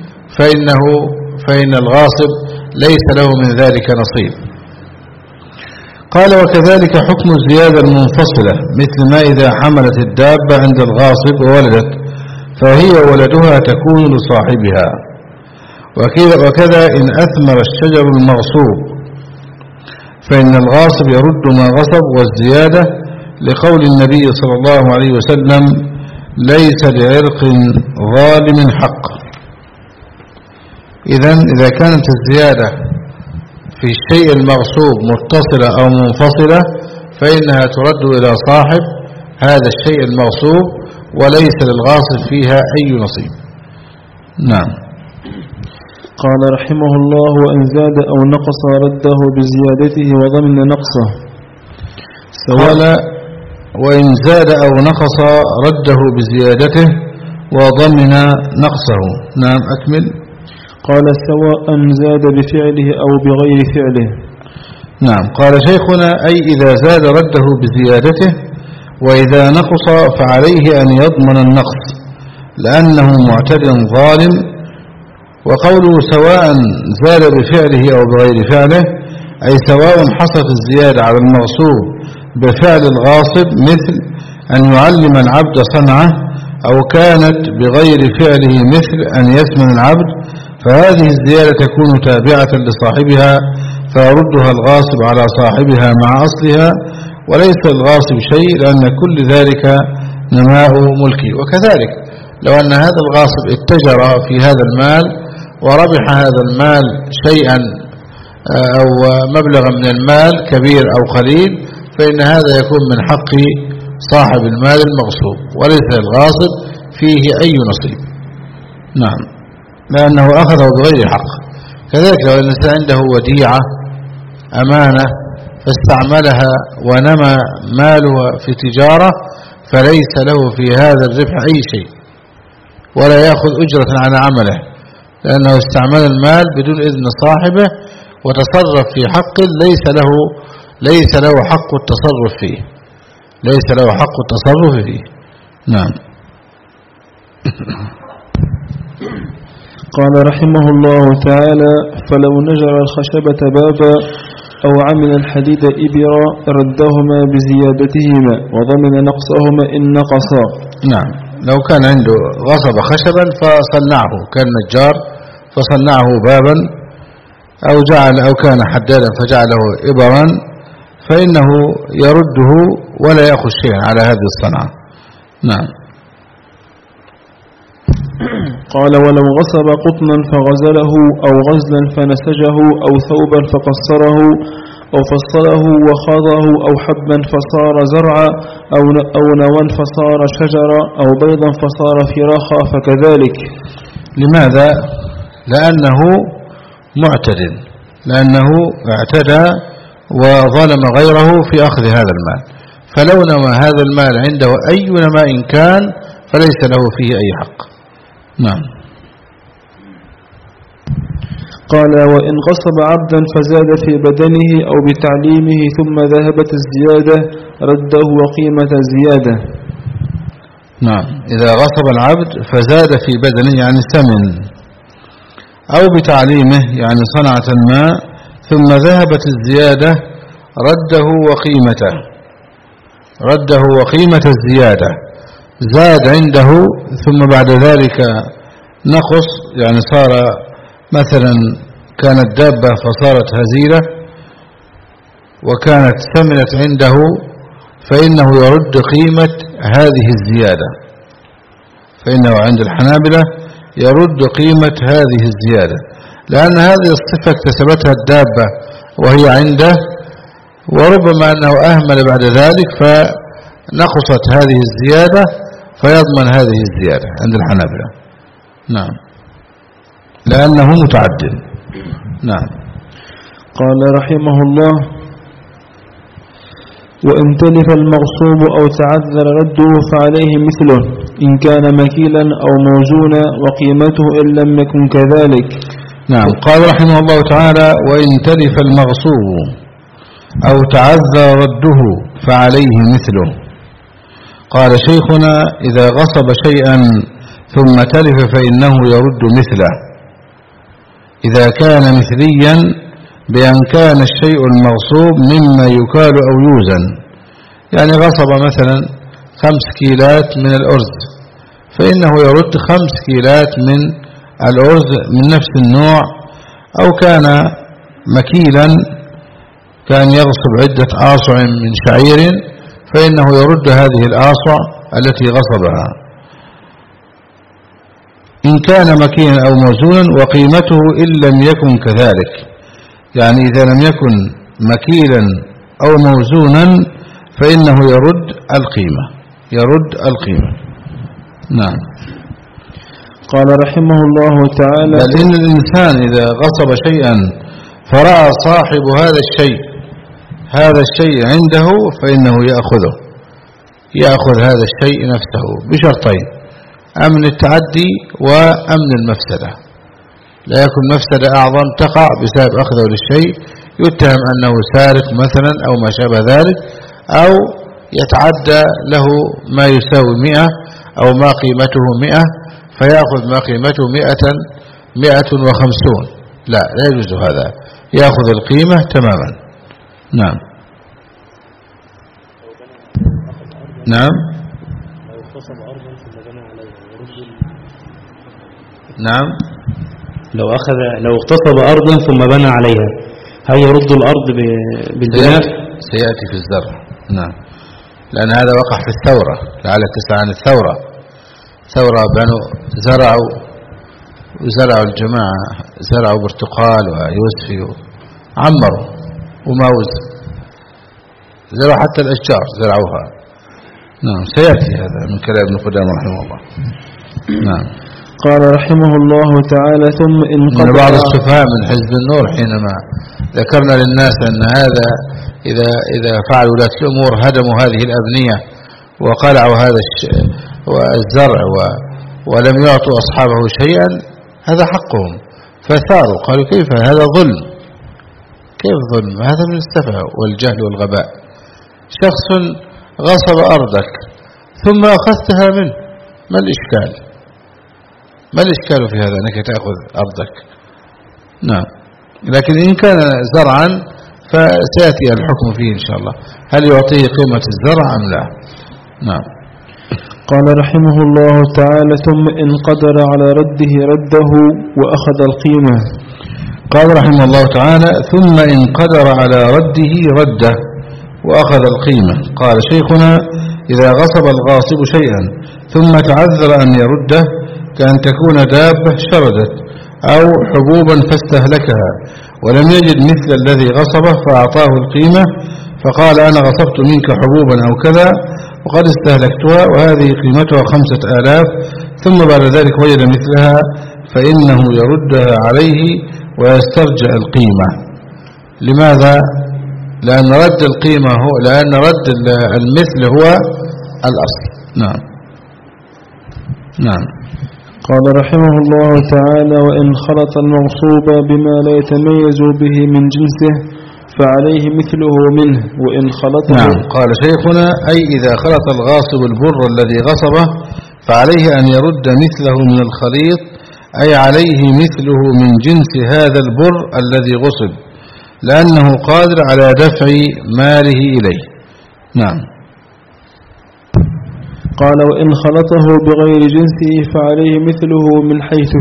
فإن الغاصب ليس له من ذلك نصيب. قال: وكذلك حكم الزيادة المنفصلة، مثل ما إذا حملت الدابة عند الغاصب وولدت فهي ولدها تكون لصاحبها. وكذا إن أثمر الشجر المغصوب فإن الغاصب يرد ما غصب، والزيادة لقول النبي صلى الله عليه وسلم: ليس لعرق ظالم حق. إذا كانت الزيادة في الشيء المغصوب متصلة أو منفصلة فإنها ترد إلى صاحب هذا الشيء المغصوب وليس للغاصب فيها أي نصيب. نعم. قال رحمه الله: وإن زاد أو نقص رده بزيادته وضمن نقصه. قال: وإن زاد أو نقص رده بزيادته وضمن نقصه. نعم أكمل. قال: سواء زاد بفعله أو بغير فعله. نعم. قال شيخنا: أي إذا زاد رده بزيادته، وإذا نقص فعليه أن يضمن النقص لأنه معتد ظالم. وقوله سواء زاد بفعله أو بغير فعله أي سواء حصلت الزيادة على المغصوب بفعل الغاصب مثل أن يعلم العبد صنعه، أو كانت بغير فعله مثل أن يثمن العبد، فهذه الزيادة تكون تابعة لصاحبها فيردها الغاصب على صاحبها مع أصلها، وليس الغاصب شيء لأن كل ذلك نماء ملكي. وكذلك لو أن هذا الغاصب اتجر في هذا المال وربح هذا المال شيئا أو مبلغا من المال كبير أو قليل، فإن هذا يكون من حق صاحب المال المغصوب وليس الغاصب فيه أي نصيب. نعم، لأنه أخذه بغير حق. كذلك لو الإنسان عنده وديعة أمانة فاستعملها ونمى ماله في تجارة فليس له في هذا الربح أي شيء ولا يأخذ أجرة على عمله، لأنه استعمل المال بدون إذن صاحبه وتصرف في حق ليس له حق التصرف فيه، ليس له حق التصرف فيه. نعم. قال رحمه الله تعالى: فلو نجر الخشبة بابا أو عمل الحديد إبرا ردهما بزيادتهما وضمن نقصهما إن نقصا. نعم، لو كان عنده غصب خشبا فصنعه، كان نجار فصنعه بابا أو كان حدادا فجعله إبرا، فإنه يرده ولا يأخذ شيئا على هذه الصنعة. نعم. قال: ولو غصب قطنا فغزله أو غزلا فنسجه أو ثوبا فقصره أو فصله وخاضه أو حبا فصار زرعا أو نوا فصار شجرا أو بيضا فصار فراخا فكذلك. لماذا؟ لأنه معتد، لأنه اعتدى وظلم غيره في أخذ هذا المال، فلو نمى هذا المال عنده أي نماء كان فليس له فيه أي حق. نعم. قال: وإن غصب عبدا فزاد في بدنه أو بتعليمه ثم ذهبت الزيادة رده وقيمة الزيادة. نعم، إذا غصب العبد فزاد في بدنه يعني ثمن، أو بتعليمه يعني صنعة ما، ثم ذهبت الزيادة رده وقيمة الزيادة. زاد عنده ثم بعد ذلك نقص، يعني صار مثلا كانت دابة فصارت هزيلة وكانت ثمنت عنده، فإنه يرد قيمة هذه الزيادة، فإنه عند الحنابلة يرد قيمة هذه الزيادة، لأن هذه الصفة اكتسبتها الدابة وهي عنده، وربما أنه أهمل بعد ذلك فنقصت هذه الزيادة فيضمن هذه الزيادة عند الحنابلة. نعم، لأنه متعدد. نعم. قال رحمه الله: وإن تلف المغصوب أو تعذر رده فعليه مثله إن كان مكيلا أو موزونا وقيمته إن لم يكن كذلك. نعم. قال رحمه الله تعالى: وإن تلف المغصوب أو تعذر رده فعليه مثله. قال شيخنا: إذا غصب شيئا ثم تلف فإنه يرد مثله إذا كان مثليا بأن كان الشيء المغصوب مما يكال أو يوزن، يعني غصب مثلا 5 كيلات من الأرز فإنه يرد 5 كيلات من الأرز من نفس النوع، أو كان مكيلا كان يغصب عدة آصع من شعير فإنه يرد هذه الآصع التي غصبها. إن كان مكينا أو موزونا، وقيمته إن لم يكن كذلك. يعني إذا لم يكن مكيلا أو موزونا فإنه يرد القيمة. نعم. قال رحمه الله تعالى: بل إن الإنسان إذا غصب شيئا فرأى صاحب هذا الشيء عنده فإنه يأخذ هذا الشيء نفسه بشرطين: أمن التعدي وأمن المفسدة. لا يكون مفسدة أعظم تقع بسبب أخذه للشيء، يتهم أنه سارق مثلا أو ما شابه ذلك، أو يتعدى له ما يساوي 100 أو ما قيمته 100 فيأخذ ما قيمته 150. لا يجوز هذا، يأخذ القيمة تماما. نعم. نعم. نعم. لو اغتصب أرضا ثم بنى عليها، هل يرد الأرض بالبناء؟ سيأتي في الزرع. نعم، لأن هذا وقع في الثورة. لعلك تسأل عن الثورة. بنوا زرعوا الجماعة، زرعوا برتقال ويوسفي، عمروا وماوز، زرعوا حتى الأشجار زرعوها. نعم، سيأتي هذا من كلام ابن قدامة رحمه الله. نعم. قال رحمه الله تعالى: ثم إن بعض السفهاء من حزب النور حينما ذكرنا للناس أن هذا إذا فعل ولاة الأمور هدموا هذه الأبنية وقلعوا هذا الزرع ولم يعطوا أصحابه شيئا، هذا حقهم، فثاروا قالوا: كيف هذا ظلم؟ كيف ظلم؟ هذا من السفه والجهل والغباء. شخص غصب أرضك ثم أخذتها منه، ما الإشكال في هذا أنك تأخذ أرضك؟ نعم. لكن إن كان زرعا فسيأتي الحكم فيه إن شاء الله، هل يعطيه قيمة الزرع أم لا؟ نعم. قال رحمه الله تعالى: ثم إن قدر على رده وأخذ القيمة. قال رحمه الله تعالى: ثم إن قدر على رده وأخذ القيمة. قال شيخنا: إذا غصب الغاصب شيئا ثم تعذر أن يرده، كأن تكون دابة شردت أو حبوبا فاستهلكها ولم يجد مثل الذي غصبه فأعطاه القيمة، فقال: أنا غصبت منك حبوبا أو كذا وقد استهلكتها وهذه قيمتها 5000، ثم بعد ذلك وجد مثلها، فإنه يردها عليه ويسترجع القيمة. لماذا؟ لأن رد القيمة لأن رد المثل هو الأصل. نعم. قال رحمه الله تعالى: وإن خلط المغصوب بما لا يتميز به من جنسه فعليه مثله منه، وإن خلطه. نعم. قال شيخنا: أي إذا خلط الغاصب البر الذي غصبه فعليه أن يرد مثله من الخليط، أي عليه مثله من جنس هذا البر الذي غصب، لأنه قادر على دفع ماله إليه. نعم. قال: وإن خلطه بغير جنسه فعليه مثله من حيث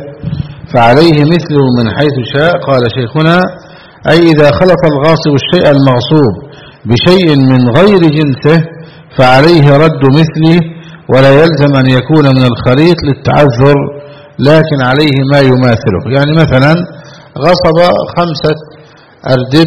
شاء. قال شيخنا: أي إذا خلط الغاصب الشيء المغصوب بشيء من غير جنسه فعليه رد مثله، ولا يلزم أن يكون من الخليط للتعذر، لكن عليه ما يماثله. يعني مثلا غصب 5 أردب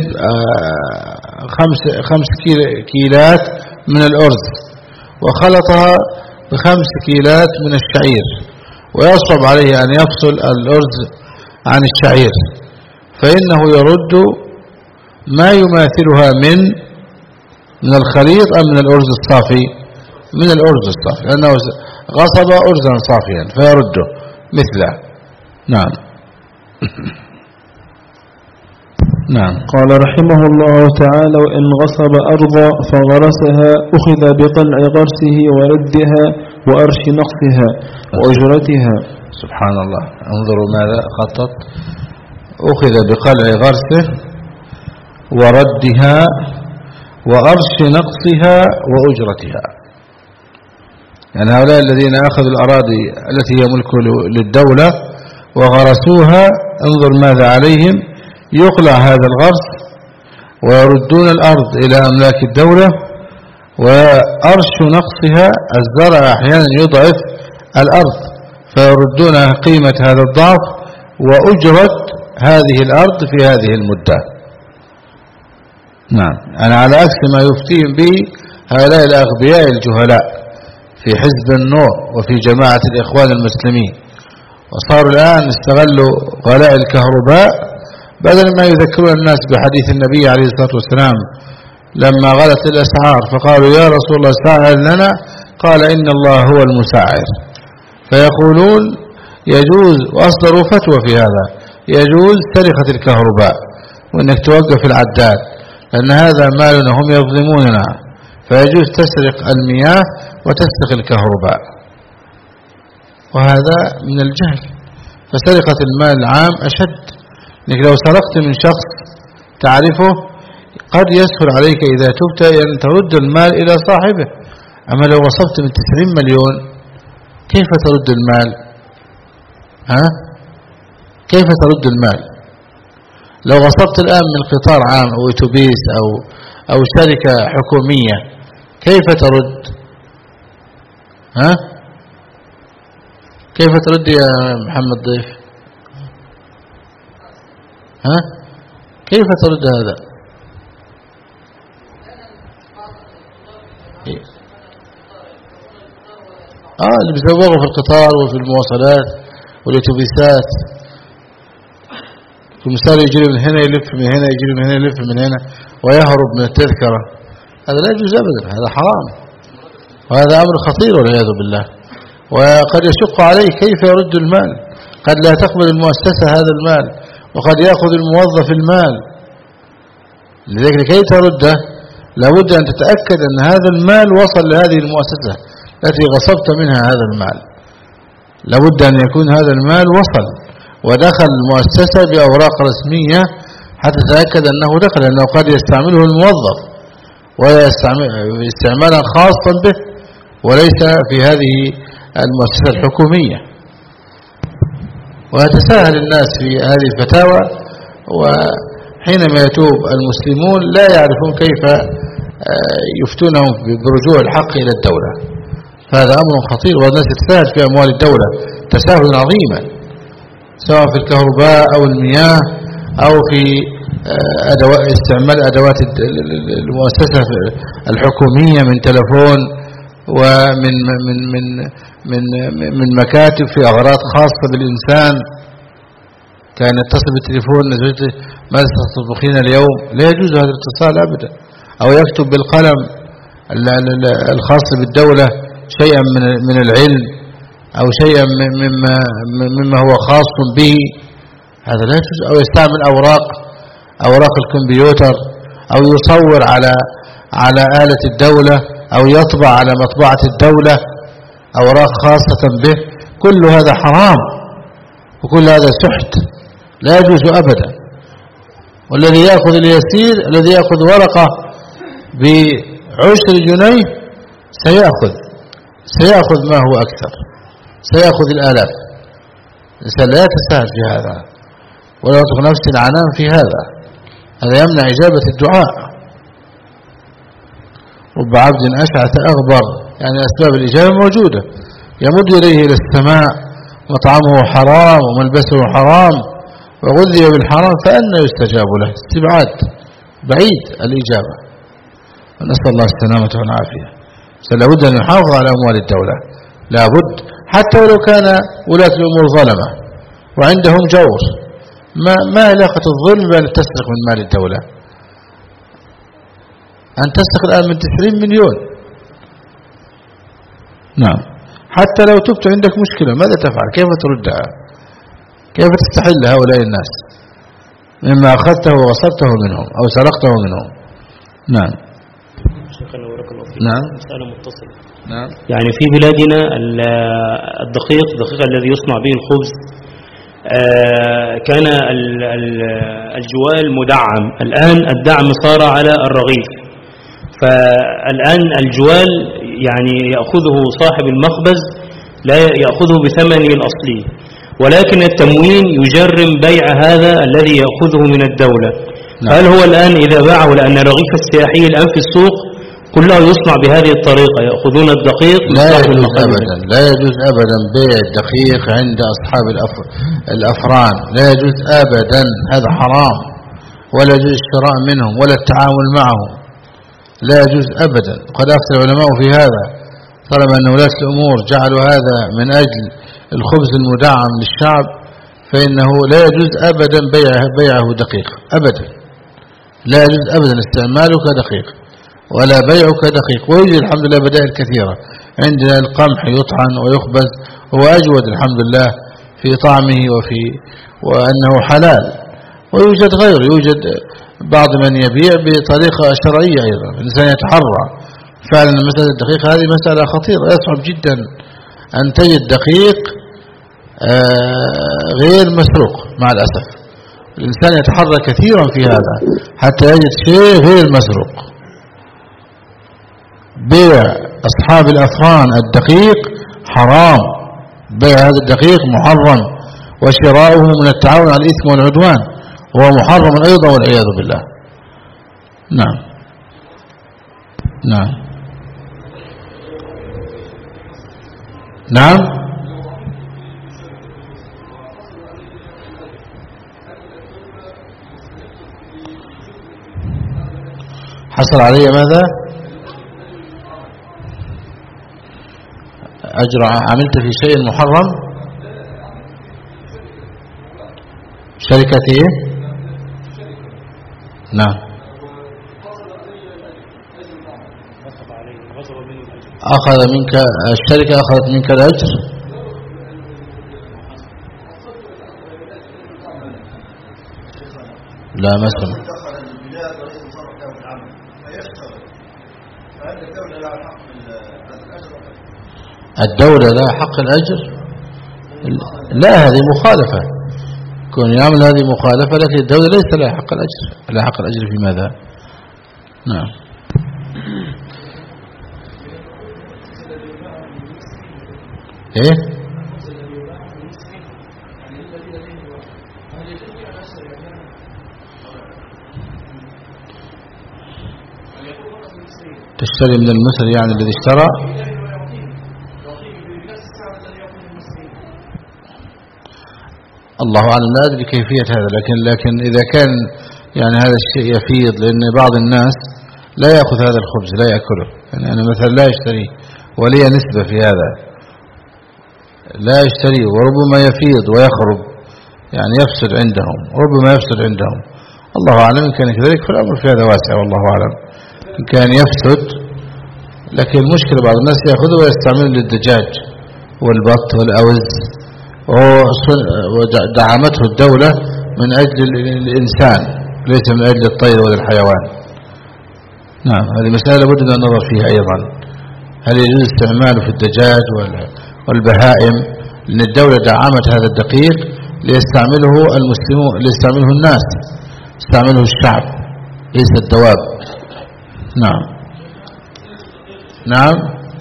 5 كيلات من الأرز وخلطها ب5 كيلات من الشعير، ويصعب عليه أن يفصل الأرز عن الشعير، فإنه يرد ما يماثلها من الخليط أم من الأرز الصافي؟ من الأرز الصافي، لأنه غصب أرزا صافيا فيرده مثله. نعم. نعم. قال رحمه الله تعالى: وإن غصب أرضا فغرسها أخذ بقلع غرسه وردها وأرش نقصها وأجرتها. سبحان الله، انظروا ماذا خطط: أخذ بقلع غرسه وردها وأرش نقصها وأجرتها. يعني هؤلاء الذين أخذوا الأراضي التي هي ملك للدولة وغرسوها، انظر ماذا عليهم: يقلع هذا الغرس ويردون الأرض إلى أملاك الدولة، وأرش نقصها، الزرع أحيانا يضعف الأرض فيردون قيمة هذا الضعف وأجرة هذه الأرض في هذه المدة. نعم، أنا على عكس ما يفتيهم به هؤلاء الأغبياء الجهلاء في حزب النور وفي جماعة الإخوان المسلمين، وصاروا الآن استغلوا غلاء الكهرباء بدل ما يذكرون الناس بحديث النبي عليه الصلاة والسلام لما غلت الأسعار فقالوا يا رسول الله سعر لنا، قال إن الله هو المسعر. فيقولون يجوز، وأصدروا فتوى في هذا، يجوز سرقة الكهرباء وأنك توقف العداد لأن هذا مالنا هم يظلموننا، فيجوز تسرق المياه وتسرق الكهرباء، وهذا من الجهل. فسرقة المال العام أشد، لأنك لو سرقت من شخص تعرفه قد يسهل عليك إذا تبت أن ترد المال إلى صاحبه. أما لو غصبت من 90 مليون كيف ترد المال؟ كيف ترد المال؟ لو غصبت الآن من قطار عام أو أتوبيس أو شركة حكومية كيف ترد؟ كيف ترد يا محمد ضيف؟ كيف ترد هذا؟ اللي بيزوغوا في القطار وفي المواصلات والأتوبيسات، المثال يجري من هنا يلف من هنا، يجري من هنا يلف من هنا ويهرب من التذكرة، هذا لا يجوز أبدا، هذا حرام، وهذا أمر خطير والعياذ بالله. وقد يشق عليه كيف يرد المال، قد لا تقبل المؤسسة هذا المال، وقد يأخذ الموظف المال. لذلك لكي ترده لابد أن تتأكد أن هذا المال وصل لهذه المؤسسة التي غصبت منها هذا المال، لابد أن يكون هذا المال وصل ودخل المؤسسة بأوراق رسمية حتى تتأكد أنه دخل، لأنه قد يستعمله الموظف استعمالا خاصا به وليس في هذه المؤسسة الحكومية. ويتساهل الناس في هذه الفتاوى، وحينما يتوب المسلمون لا يعرفون كيف يفتونهم برجوع الحق إلى الدولة، فهذا أمر خطير. والناس تتساهل في أموال الدولة تساهل عظيما، سواء في الكهرباء أو المياه أو في استعمال أدوات المؤسسة الحكومية من تلفون ومن من من من من مكاتب في أغراض خاصة بالإنسان. كان يتصل بالتليفون ماذا تطبخين اليوم؟ لا يجوز هذا الاتصال أبدا. أو يكتب بالقلم الخاص بالدولة شيئا من العلم أو شيئا مما هو خاص به، هذا لا يجوز. أو يستعمل أوراق الكمبيوتر، أو يصور على آلة الدولة، أو يطبع على مطبعة الدولة أوراق خاصة به، كل هذا حرام وكل هذا سحت لا يجوز أبدا. والذي يأخذ اليسير، الذي يأخذ ورقة ب10 جنيه سيأخذ ما هو أكثر، سيأخذ الآلاف. الإنسان لا يتساهل في هذا ولا يطلق نفس العنان في هذا يمنع إجابة الدعاء. رب عبد أشعث أغبر، يعني أسباب الإجابة موجودة، يمد إليه إلى السماء، مطعمه حرام وملبسه حرام وغذي بالحرام، فأنا يستجاب له؟ استبعاد بعيد الإجابة. ونسأل الله السلامة والعافية. فلابد أن يحافظ على أموال الدولة، لابد، حتى ولو كان ولاة الأمور ظلمة وعندهم جور. ما علاقة الظلم بأن تسرق من مال الدولة؟ أن تسرق الآن من 90 مليون. نعم، حتى لو تبت عندك مشكلة ماذا تفعل؟ كيف تردها؟ كيف تستحل هؤلاء الناس مما أخذته وغصبته منهم أو سرقته منهم؟ نعم. شيخنا بارك الله فيك. نعم. مسألة متصلة. نعم. يعني في بلادنا الدقيق الذي يصنع به الخبز كان الجوال مدعم، الآن الدعم صار على الرغيف. فالآن الجوال يعني يأخذه صاحب المخبز لا يأخذه بثمنه الأصلي، ولكن التموين يجرم بيع هذا الذي يأخذه من الدولة. هل هو الآن إذا باعه، لأن الرغيف السياحي الآن في السوق كله يصنع بهذه الطريقة، يأخذون الدقيق. لا يجوز أبدا، لا يجوز أبدا بيع الدقيق عند أصحاب الأفران، لا يجوز أبدا، هذا حرام، ولا يجوز الشراء منهم ولا التعامل معهم، لا يجوز أبدا. قد أفتى العلماء في هذا، طالما أن ولاة الأمور جعلوا هذا من أجل الخبز المدعم للشعب، فإنه لا يجوز أبدا بيعه دقيق أبدا، لا يجوز أبدا استعماله كدقيق ولا بيعه كدقيق. ويوجد الحمد لله بدائل كثيرة، عندنا القمح يطحن ويخبز، هو أجود الحمد لله في طعمه وأنه حلال. ويوجد غيره، يوجد بعض من يبيع بطريقة شرعية أيضا، الإنسان يتحرى. فعلا مسألة الدقيق هذه مسألة خطيرة، يصعب جدا أن تجد دقيق غير مسروق مع الأسف. الإنسان يتحرى كثيرا في هذا حتى يجد شيء غير مسروق. بيع أصحاب الأفران الدقيق حرام، بيع هذا الدقيق محرم، وشراؤه من التعاون على الإثم والعدوان وهو محرم أيضا والعياذ بالله. نعم نعم نعم. حصل علي ماذا؟ عملت في شيء محرم؟ شركة ايه؟ نعم. أخذ منك الشركة، أخذت منك الأجر؟ لا مثلا الدولة لا حق الأجر؟ لا، هذه مخالفة، كون يعمل هذه مخالفة، لكن الدولة ليس لها حق الأجر. لا حق الأجر في ماذا؟ نعم. ايه؟ تشتري من المصري يعني الذي اشترى؟ الله أعلم، لا أدري كيفية هذا، لكن إذا كان يعني هذا الشيء يفيض، لأن بعض الناس لا يأخذ هذا الخبز، لا يأكله، يعني أنا مثلا لا أشتري ولي نسبة في هذا، لا يشتري، وربما يفيض ويخرب، يعني يفسد عندهم، ربما يفسد عندهم، الله أعلم. إن كان كذلك فالأمر في هذا واسع، والله أعلم. إن كان يفسد، لكن المشكلة بعض الناس يأخذه ويستعمله للدجاج والبط والأوز، ودعمته الدولة من أجل الإنسان، ليس من أجل الطير ولا الحيوان. نعم، هذه مسألة لابد من النظر فيها أيضا، هل يجوز استعماله في الدجاج والبهائم؟ لأن الدولة دعمت هذا الدقيق ليستعمله المسلمون، ليستعمله الناس، يستعمله الشعب ليس الدواب. نعم نعم.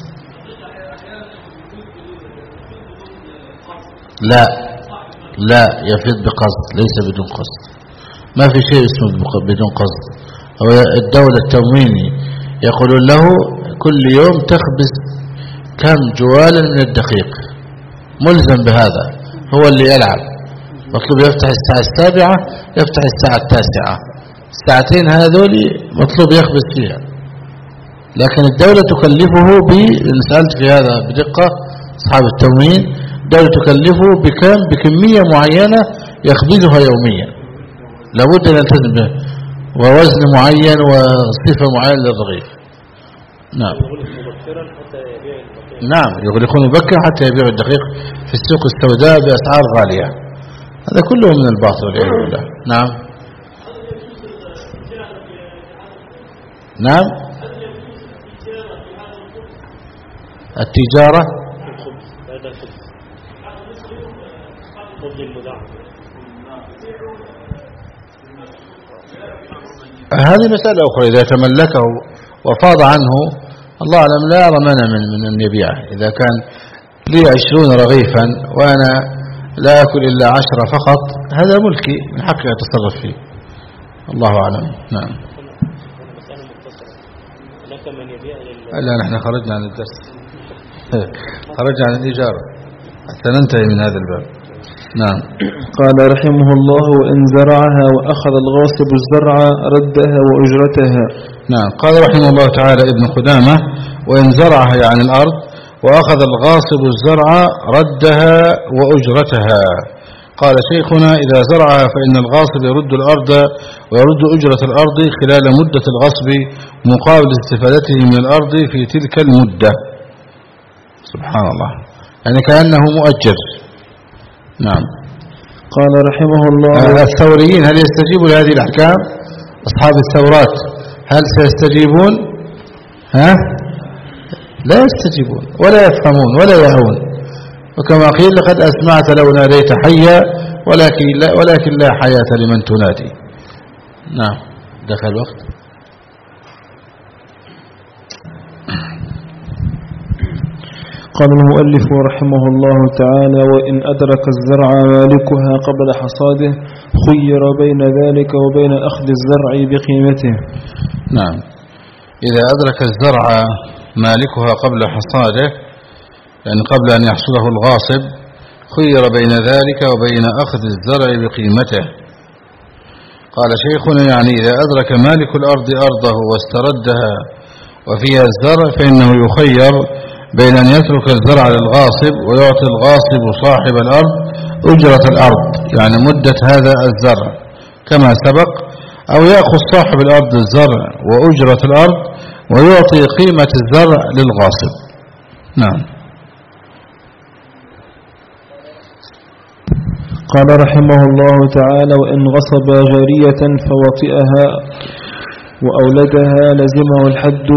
لا يفيد بقصد، ليس بدون قصد، ما في شيء اسمه بدون قصد. هو الدولة التمويني يقولون له كل يوم تخبز كم جوالا من الدقيق، ملزم بهذا، هو اللي يلعب، مطلوب يفتح الساعة 7 يفتح الساعة 9، الساعتين هذول مطلوب يخبز فيها. لكن الدولة تكلفه سألت في هذا بدقة أصحاب التموين، الدولة تكلفه بكمية معينة يخبزها يوميا، لابد أن يلتزم به، ووزن معين وصفة معينة للرغيف. نعم نعم، يغلقون مبكر حتى يبيعوا الدقيق في السوق السوداء بأسعار غالية، هذا كله من الباطل والعياذ بالله. نعم نعم. التجارة هذه مسألة أخرى، إذا تملكه وفاض عنه الله أعلم، لا أرى مانع من أن يبيعه. إذا كان لي 20 رغيفا وأنا لا أكل إلا 10 فقط، هذا ملكي، من حقي أتصرف فيه، الله أعلم. نعم. هناك من يبيع لا نحن خرجنا عن الدرس خرجنا عن الإجارة حتى ننتهي من هذا الباب. نعم. قال رحمه الله: وإن زرعها وأخذ الغاصب الزرع ردها وأجرتها. نعم. قال رحمه الله تعالى ابن قدامة: وإن زرعها يعني الأرض وأخذ الغاصب الزرع ردها وأجرتها. قال شيخنا: إذا زرعها فإن الغاصب يرد الأرض ويرد أجرة الأرض خلال مدة الغصب مقابل استفادته من الأرض في تلك المدة. سبحان الله، يعني كأنه مؤجر. نعم. قال رحمه الله: الثوريين هل يستجيبوا لهذه الأحكام؟ أصحاب الثورات هل سيستجيبون؟ لا يستجيبون ولا يفهمون ولا يهون، وكما قيل: لقد أسمعت لو ناديت حيا ولكن لا حياة لمن تنادي. نعم. دخل الوقت. قال المؤلف رحمه الله تعالى: وإن أدرك الزرع مالكها قبل حصاده خير بين ذلك وبين أخذ الزرع بقيمته. نعم. إذا أدرك الزرع مالكها قبل حصاده، يعني قبل أن يحصده الغاصب، خير بين ذلك وبين أخذ الزرع بقيمته. قال شيخنا: يعني إذا أدرك مالك الأرض أرضه واستردها وفيها الزرع فإنه يخير بين أن يترك الزرع للغاصب ويعطي الغاصب صاحب الأرض أجرة الأرض، يعني مدة هذا الزرع كما سبق، أو يأخذ صاحب الأرض الزرع وأجرة الأرض ويعطي قيمة الزرع للغاصب. نعم. قال رحمه الله تعالى: وإن غصب جارية فوطئها وأولدها لزمه الحد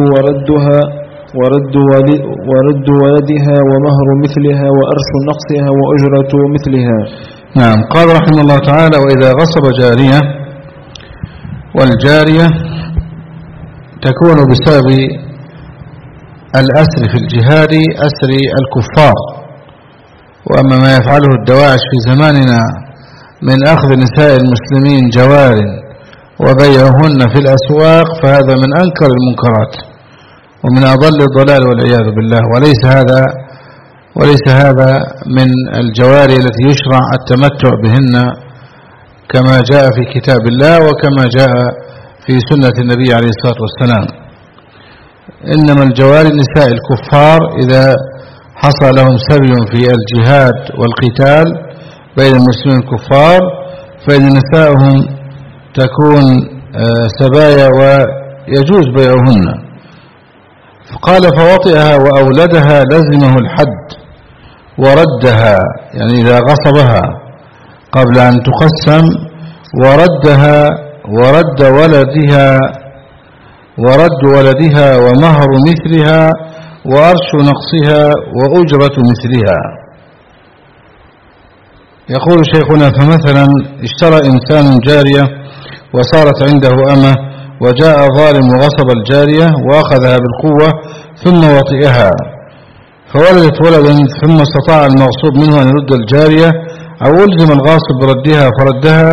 ورد ولدها ومهر مثلها وأرش نقصها وأجرة مثلها. نعم. قال رحمه الله تعالى: وإذا غصب جارية، والجارية تكون بسبب الأسر في الجهاد أسر الكفار، وأما ما يفعله الدواعش في زماننا من أخذ نساء المسلمين جوار وبيعهن في الأسواق فهذا من أنكر المنكرات ومن أضل الضلال والعياذ بالله، وليس هذا من الجواري التي يشرع التمتع بهن كما جاء في كتاب الله وكما جاء في سنة النبي عليه الصلاة والسلام. إنما الجواري نساء الكفار إذا حصل لهم سبي في الجهاد والقتال بين المسلمين الكفار فإن نساءهم تكون سبايا ويجوز بيعهن. فقال: فوطئها وأولدها لزمه الحد وردها، يعني إذا غصبها قبل أن تقسم وردها ورد ولدها ومهر مثلها وأرش نقصها وأجرة مثلها. يقول شيخنا: فمثلا اشترى إنسان جارية وصارت عنده أمة، وجاء ظالم وغصب الجارية وأخذها بالقوة ثم وطئها فولدت ولدا، ثم استطاع المغصوب منه أن يرد الجارية أو ألزم الغاصب بردها فردها،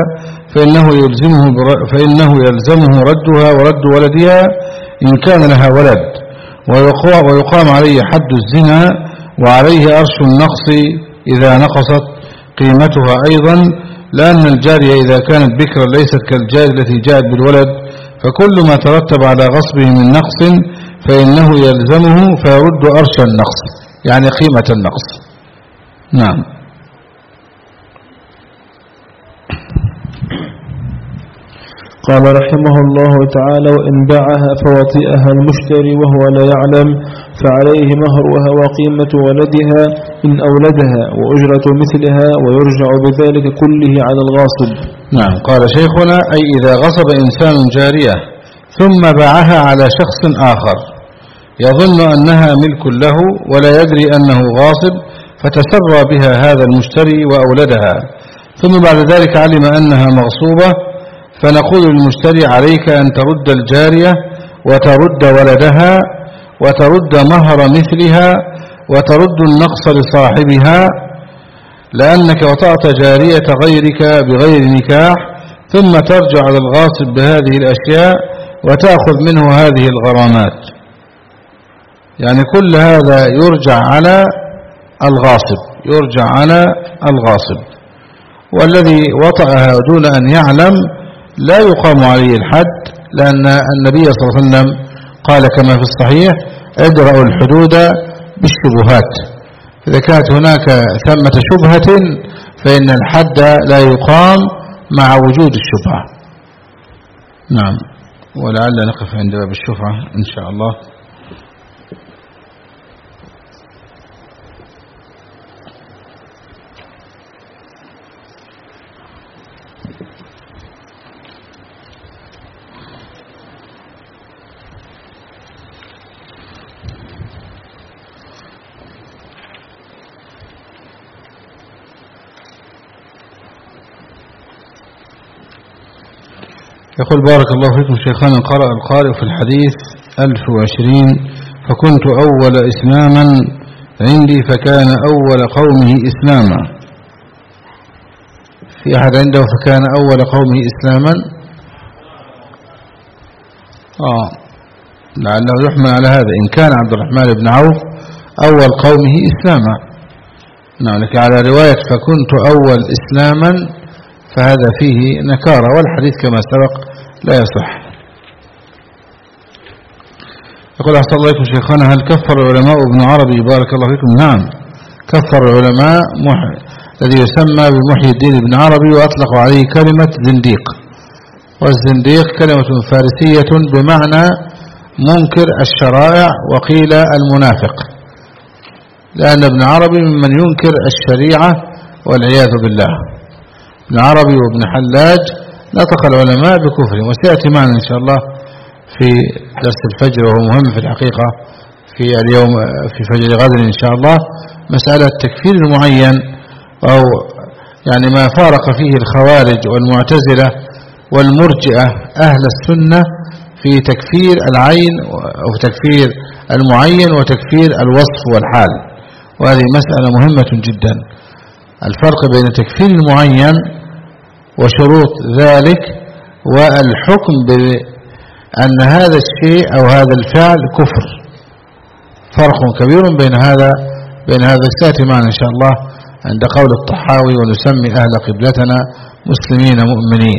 فإنه يلزمه ردها ورد ولدها إن كان لها ولد، ويقام عليه حد الزنا وعليه أرش النقص إذا نقصت قيمتها أيضا، لأن الجارية إذا كانت بكرا ليست كالجارية التي جاءت بالولد، فكل ما ترتب على غصبه من نقص فإنه يلزمه فيرد أرش النقص، يعني قيمة النقص. نعم. قال رحمه الله تعالى: وإن باعها فوطئها المشتري وهو لا يعلم فعليه مهرها وقيمة ولدها إن أولدها وأجرة مثلها، ويرجع بذلك كله على الغاصب. نعم. قال شيخنا: أي إذا غصب إنسان جارية ثم باعها على شخص آخر يظن أنها ملك له ولا يدري أنه غاصب، فتسرى بها هذا المشتري وأولدها، ثم بعد ذلك علم أنها مغصوبة، فنقول للمشتري: عليك أن ترد الجارية وترد ولدها وترد مهر مثلها وترد النقص لصاحبها، لأنك وطأت جارية غيرك بغير نكاح، ثم ترجع على الغاصب بهذه الأشياء وتأخذ منه هذه الغرامات. يعني كل هذا يرجع على الغاصب، يرجع على الغاصب. والذي وطأها دون أن يعلم لا يقام عليه الحد، لأن النبي صلى الله عليه وسلم قال كما في الصحيح: ادرأوا الحدود بالشبهات. إذا كانت هناك ثمة شبهة فإن الحد لا يقام مع وجود الشبهة. نعم، ولعل نقف عند باب الشفعة إن شاء الله. يقول: بارك الله فيكم شيخنا، قرأ القارئ في الحديث 1020: فكنت أول إسلاما عندي فكان أول قومه إسلاما. في أحد عنده فكان أول قومه إسلاما؟ لعله يحمل على هذا إن كان عبد الرحمن بن عوف أول قومه إسلاما. نعم، لكن على رواية فكنت أول إسلاما فهذا فيه نكارة، والحديث كما سبق لا يصح. يقول: أحسن الله إليكم شيخنا، هل كفر العلماء ابن عربي بارك الله فيكم؟ نعم، كفر العلماء الذي يسمى بمحي الدين ابن عربي، وأطلقوا عليه كلمة زنديق. والزنديق كلمة فارسية بمعنى منكر الشرائع، وقيل المنافق، لأن ابن عربي ممن ينكر الشريعة والعياذ بالله. ابن عربي وابن حلاج نطق العلماء بكفرهم، وسيأتي معنا إن شاء الله في درس الفجر، وهو مهم في الحقيقة في اليوم في فجر غد إن شاء الله، مسألة تكفير المعين، أو يعني ما فارق فيه الخوارج والمعتزلة والمرجئة أهل السنة في تكفير العين أو تكفير المعين وتكفير الوصف والحال. وهذه مسألة مهمة جدا، الفرق بين تكفير المعين وشروط ذلك والحكم بأن هذا الشيء أو هذا الفعل كفر. فرق كبير بين هذا سيأتي معنا إن شاء الله عند قول الطحاوي: ونسمي أهل قبلتنا مسلمين مؤمنين.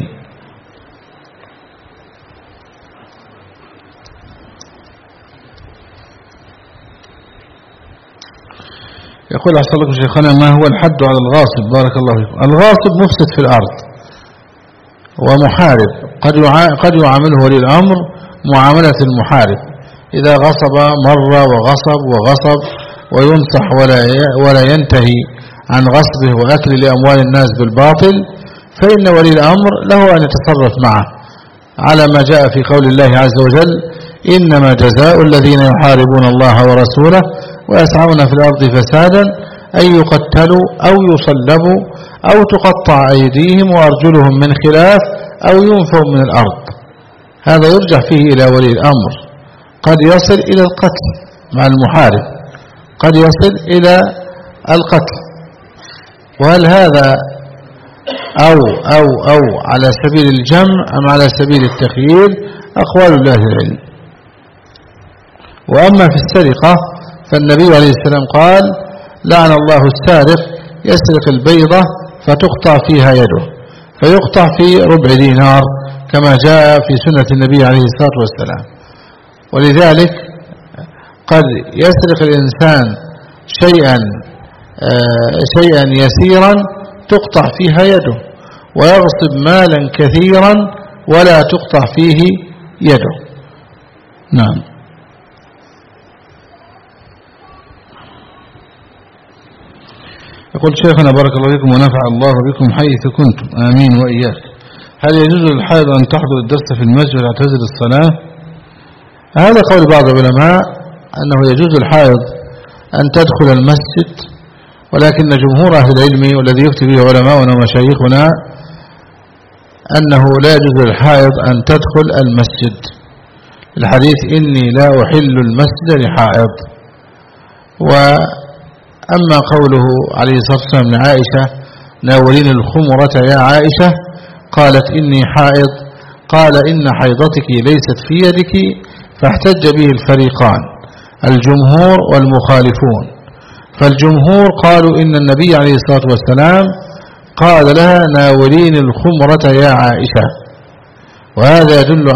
يقول: أحسن لكم شيخنا، ما هو الحد على الغاصب بارك الله فيكم؟ الغاصب مفسد في الأرض ومحارب، قد يعامله ولي الأمر معاملة المحارب، إذا غصب مرة وغصب وينصح ولا ينتهي عن غصبه وأكل لأموال الناس بالباطل، فإن ولي الأمر له أن يتصرف معه على ما جاء في قول الله عز وجل: إنما جزاء الذين يحاربون الله ورسوله ويسعون في الأرض فسادا أن يقتلوا أو يصلبوا أو تقطع أيديهم وأرجلهم من خلاف أو ينفوا من الأرض. هذا يرجع فيه إلى ولي الأمر، قد يصل إلى القتل مع المحارب، قد يصل إلى القتل. وهل هذا أو على سبيل الجمع أم على سبيل التخيير؟ أقوال الله العلم. وأما في السرقة فالنبي عليه السلام قال: لعن الله السارق يسرق البيضة فتقطع فيها يده، فيقطع في ربع دينار، كما جاء في سنة النبي عليه الصلاة والسلام. ولذلك قد يسرق الإنسان شيئا يسيرا تقطع فيها يده، ويغصب مالا كثيرا ولا تقطع فيه يده. نعم. يقول: شيخنا بارك الله فيكم ونفع الله بكم حيث كنتم، آمين وإياك. هل يجوز للحائض أن تحضر الدرس في المسجد وتعتزل الصلاة؟ هذا قول بعض العلماء أنه يجوز للحائض أن تدخل المسجد، ولكن جمهور أهل العلم والذي يفتي به علماؤنا ومشايخنا أنه لا يجوز للحائض أن تدخل المسجد، الحديث: إني لا أحل المسجد لحائض. وأما قوله عليه الصلاة والسلام لعائشة: ناولين الخمرة يا عائشة، قالت: إني حائض، قال: إن حيضتك ليست في يدك، فاحتج به الفريقان، الجمهور والمخالفون. فالجمهور قالوا إن النبي عليه الصلاة والسلام قال لها ناولين الخمرة يا عائشة، وهذا يدل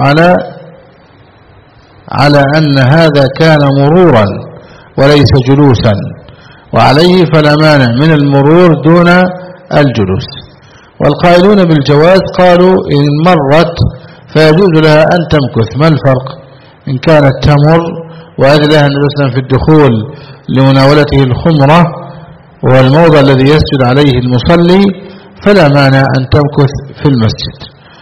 على أن هذا كان مرورا وليس جلوسا، وعليه فلا مانع من المرور دون الجلوس. والقائلون بالجواز قالوا إن مرت فيجوز لها أن تمكث. ما الفرق إن كانت تمر وأذن لها النبي صلى الله عليه وسلم في الدخول لمناولته الخمرة والموضع الذي يسجد عليه المصلي فلا مانع أن تمكث في المسجد.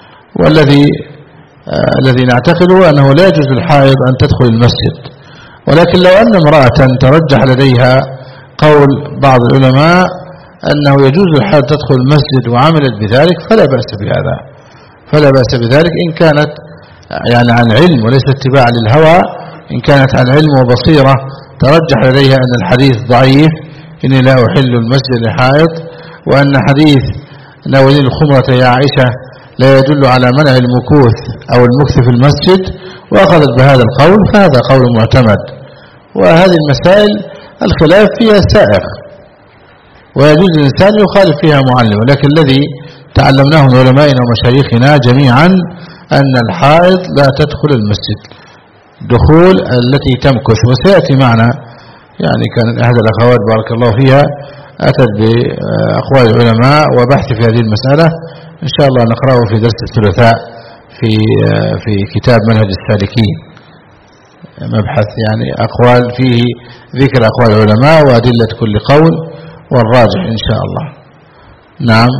والذي نعتقده أنه لا يجوز للحائض أن تدخل المسجد. ولكن لو أن امرأة ترجح لديها قول بعض العلماء أنه يجوز للحائض تدخل المسجد وعملت بذلك فلا بأس بذلك إن كانت يعني عن علم وليس اتباع للهوى. إن كانت عن علم وبصيرة ترجح لديها أن الحديث ضعيف إني لا أحل المسجد لحائض، وأن حديث ناولين الخمرة يا عائشة لا يدل على منع المكوث أو المكث في المسجد، وأخذت بهذا القول، فهذا قول معتمد. وهذه المسائل الخلاف فيها سائغ ويجوز الإنسان يخالف فيها معلم، ولكن الذي تعلمناه من علمائنا ومشايخنا جميعا أن الحائض لا تدخل المسجد دخول التي تمكث. وسيأتي معنا يعني كان أحد الأخوات بارك الله فيها أتت بأقوال العلماء وبحث في هذه المسألة، إن شاء الله نقرأه في درس الثلاثاء في كتاب منهج السالكين، مبحث يعني أقوال فيه ذكر أقوال العلماء وأدلة كل قول والراجح إن شاء الله. نعم.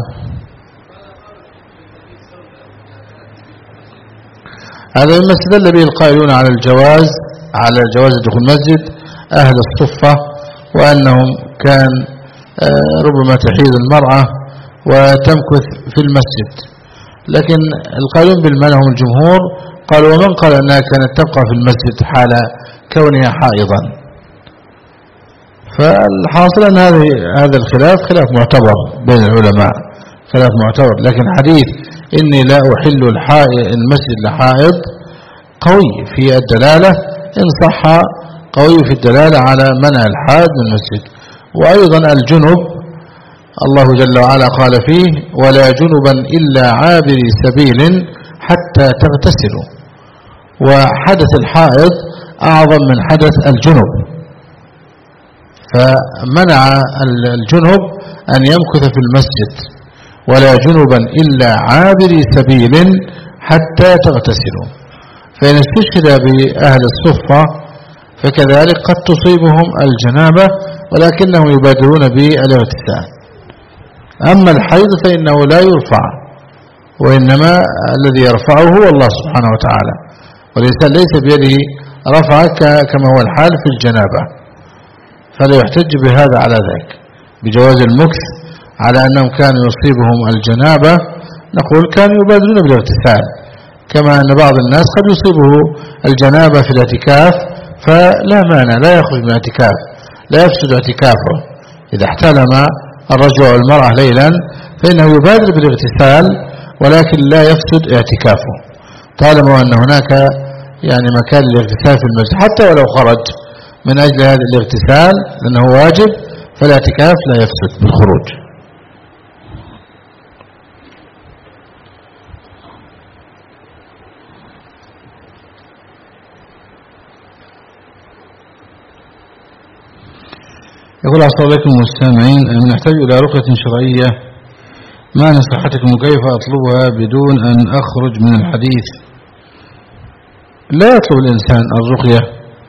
هذا مما استدل به القائلون على جواز دخول المسجد أهل الصفة، وأنهم كان ربما تحيض المرأة وتمكث في المسجد. لكن القائلون بالمنع هم الجمهور، قالوا ومن قال أنها كانت تبقى في المسجد حال كونها حائضا. فالحاصل أن هذا الخلاف خلاف معتبر بين العلماء، خلاف معتبر. لكن حديث إني لا أحل المسجد لحائض قوي في الدلالة إن صح، قوي في الدلالة على منع الحائض من المسجد. وأيضا الجنب الله جل وعلا قال فيه ولا جنبا إلا عابري سبيل حتى تغتسلوا، وحدث الحائض أعظم من حدث الجنب، فمنع الجنب أن يمكث في المسجد ولا جنبا إلا عابري سبيل حتى تغتسلوا. فإن استشهد بأهل الصفة فكذلك قد تصيبهم الجنابة ولكنهم يبادرون بالاغتسال. أما الحيض فإنه لا يرفع، وإنما الذي يرفعه هو الله سبحانه وتعالى، والإنسان ليس بيده رفع كما هو الحال في الجنابة. فلا يحتج بهذا على ذلك بجواز المكث على أنهم كانوا يصيبهم الجنابة. نقول كانوا يبادرون بالاغتسال، كما أن بعض الناس قد يصيبه الجنابة في الاعتكاف فلا مانع، لا يخرج من الاعتكاف، لا يفسد اعتكافه. إذا احتلم الرجل أو المرأة ليلا فإنه يبادر بالاغتسال ولكن لا يفسد اعتكافه، طالما أن هناك يعني مكان للاغتسال في المسجد، حتى ولو خرج من أجل هذا الاغتسال لأنه واجب فالاعتكاف لا يفسد بالخروج. يقول أحسن عليكم المستمعين أن نحتاج إلى رقية شرعية، ما نصيحتكم وكيف أطلبها بدون أن أخرج من الحديث؟ لا يطلب الإنسان الرقية،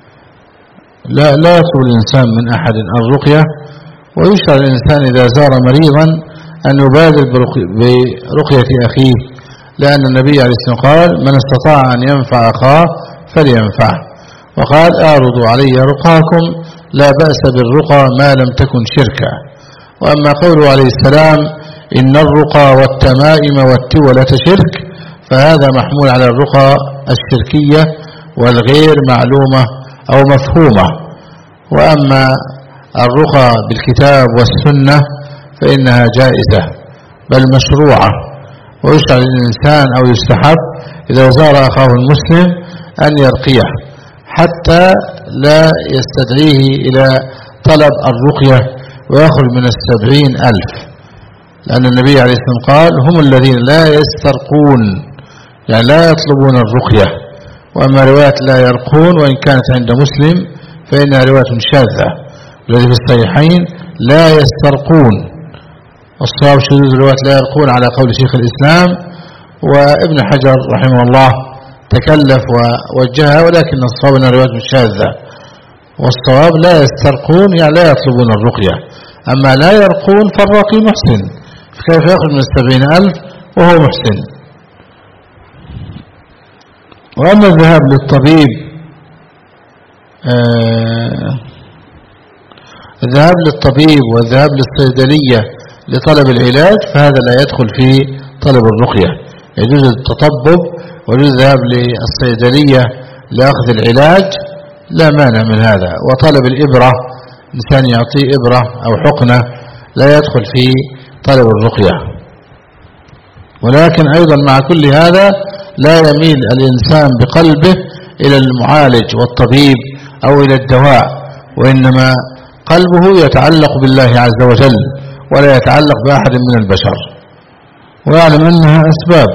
لا يطلب الإنسان من أحد الرقية، ويشرع الإنسان إذا زار مريضا أن يبادر برقية أخيه، لأن النبي عليه الصلاة والسلام قال من استطاع أن ينفع أخاه فلينفعه، وقال أعرضوا علي رقاكم لا بأس بالرقى ما لم تكن شركا. وأما قوله عليه السلام إن الرقى والتمائم والتولة شرك، فهذا محمول على الرقى الشركية والغير معلومة أو مفهومة. وأما الرقى بالكتاب والسنة فإنها جائزة بل مشروعة، ويشرع للإنسان أو يستحب إذا زار أخاه المسلم أن يرقيه حتى لا يستدعيه إلى طلب الرقية ويخرج من 70,000، لأن النبي عليه الصلاة والسلام قال هم الذين لا يسترقون، يعني لا يطلبون الرقية. وأما رواية لا يرقون وإن كانت عند مسلم فإنها رواية شاذة، الذي في الصحيحين لا يسترقون، والصواب شذوذ رواية لا يرقون على قول شيخ الإسلام، وابن حجر رحمه الله تكلف ووجهها، ولكن الصواب أنها رواية شاذة، والصواب لا يسترقون يعني لا يطلبون الرقية. أما لا يرقون فالراقي محسن، فكيف يأخذ من 70,000 وهو محسن؟ وأما الذهاب للطبيب الذهاب للطبيب والذهاب للصيدلية لطلب العلاج فهذا لا يدخل في طلب الرقية. يجوز التطبب ويجوز الذهاب للصيدلية لأخذ العلاج، لا مانع من هذا. وطلب الإبرة، إنسان يعطيه إبرة أو حقنة، لا يدخل في طلب الرقية. ولكن أيضا مع كل هذا لا يميل الإنسان بقلبه إلى المعالج والطبيب أو إلى الدواء، وإنما قلبه يتعلق بالله عز وجل ولا يتعلق بأحد من البشر، ويعلم أنها أسباب.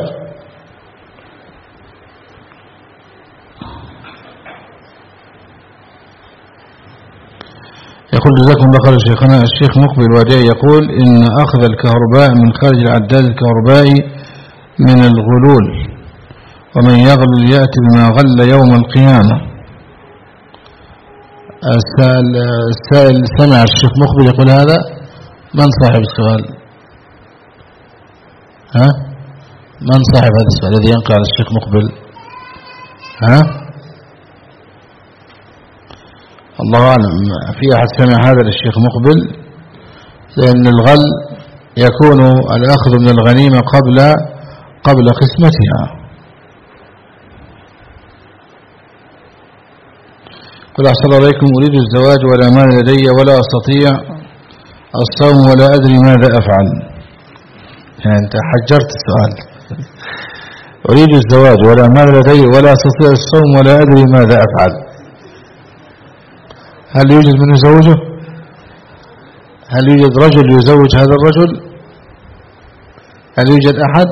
يقول جزاكم الله خير شيخنا. الشيخ مقبل الوديعي يقول إن أخذ الكهرباء من خارج العداد الكهربائي من الغلول، ومن يغلل يأتي بما غل يوم القيامة. السائل سمع الشيخ مقبل يقول هذا؟ من صاحب السؤال؟ من صاحب هذا السؤال الذي ينقل على الشيخ مقبل؟ الله أعلم. في أحد سمع هذا للشيخ مقبل؟ لأن الغل يكون الأخذ من الغنيمة قبل قسمتها. قل أحسن عليكم، أريد الزواج ولا مال لدي ولا أستطيع الصوم ولا أدري ماذا أفعل. يعني أنت حجرت السؤال. أريد الزواج ولا مال لدي ولا أستطيع الصوم ولا أدري ماذا أفعل. هل يوجد من يزوجه؟ هل يوجد رجل يزوج هذا الرجل؟ هل يوجد أحد؟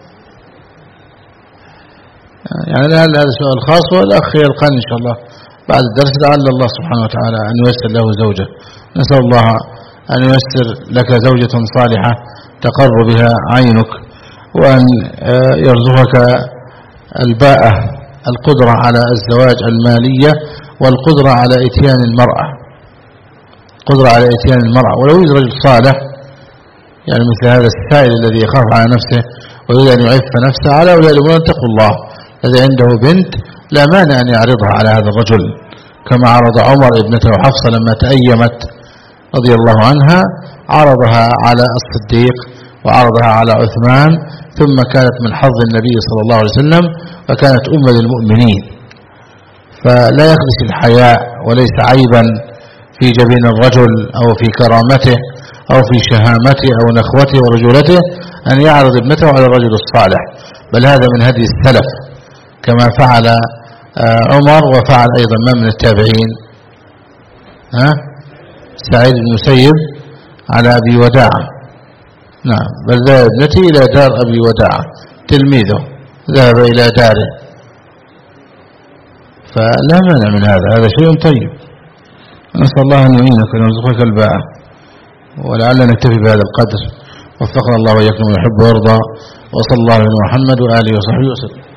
يعني هذا سؤال خاص، والأخ يلقاني إن شاء الله بعد الدرس، لعل الله سبحانه وتعالى أن ييسر له زوجة. نسأل الله أن ييسر لك زوجة صالحة تقر بها عينك، وأن يرزقك الباءة، القدرة على الزواج المالية، والقدرة على إتيان المرأة، قدرة على إتيان المرأة. ولو يوجد رجل صالح يعني مثل هذا السائل الذي يخاف على نفسه ويريد أن يعف نفسه، على أولئك الأمور أن اتقوا الله. الذي عنده بنت لا مانع أن يعرضها على هذا الرجل، كما عرض عمر ابنته حفصة لما تأيمت رضي الله عنها، عرضها على الصديق وعرضها على عثمان، ثم كانت من حظ النبي صلى الله عليه وسلم وكانت أم للمؤمنين. فلا يخدش الحياء، وليس عيبا في جبين الرجل أو في كرامته أو في شهامته أو نخوته ورجولته أن يعرض ابنته على الرجل الصالح، بل هذا من هدي السلف، كما فعل عمر وفعل أيضا من التابعين. سعيد بن المسيب على أبي وداعة، نعم، بل ذهب ابنتي إلى دار أبي وداعة تلميذه، ذهب إلى داره، فلا مانع من هذا شيء طيب. نسأل الله أن يعينك ويرزقك الباءة، ولعلنا نكتفي بهذا القدر. وفقنا الله وإياكم ويحب ويرضى، وصلى الله على محمد وآله وصحبه وسلم.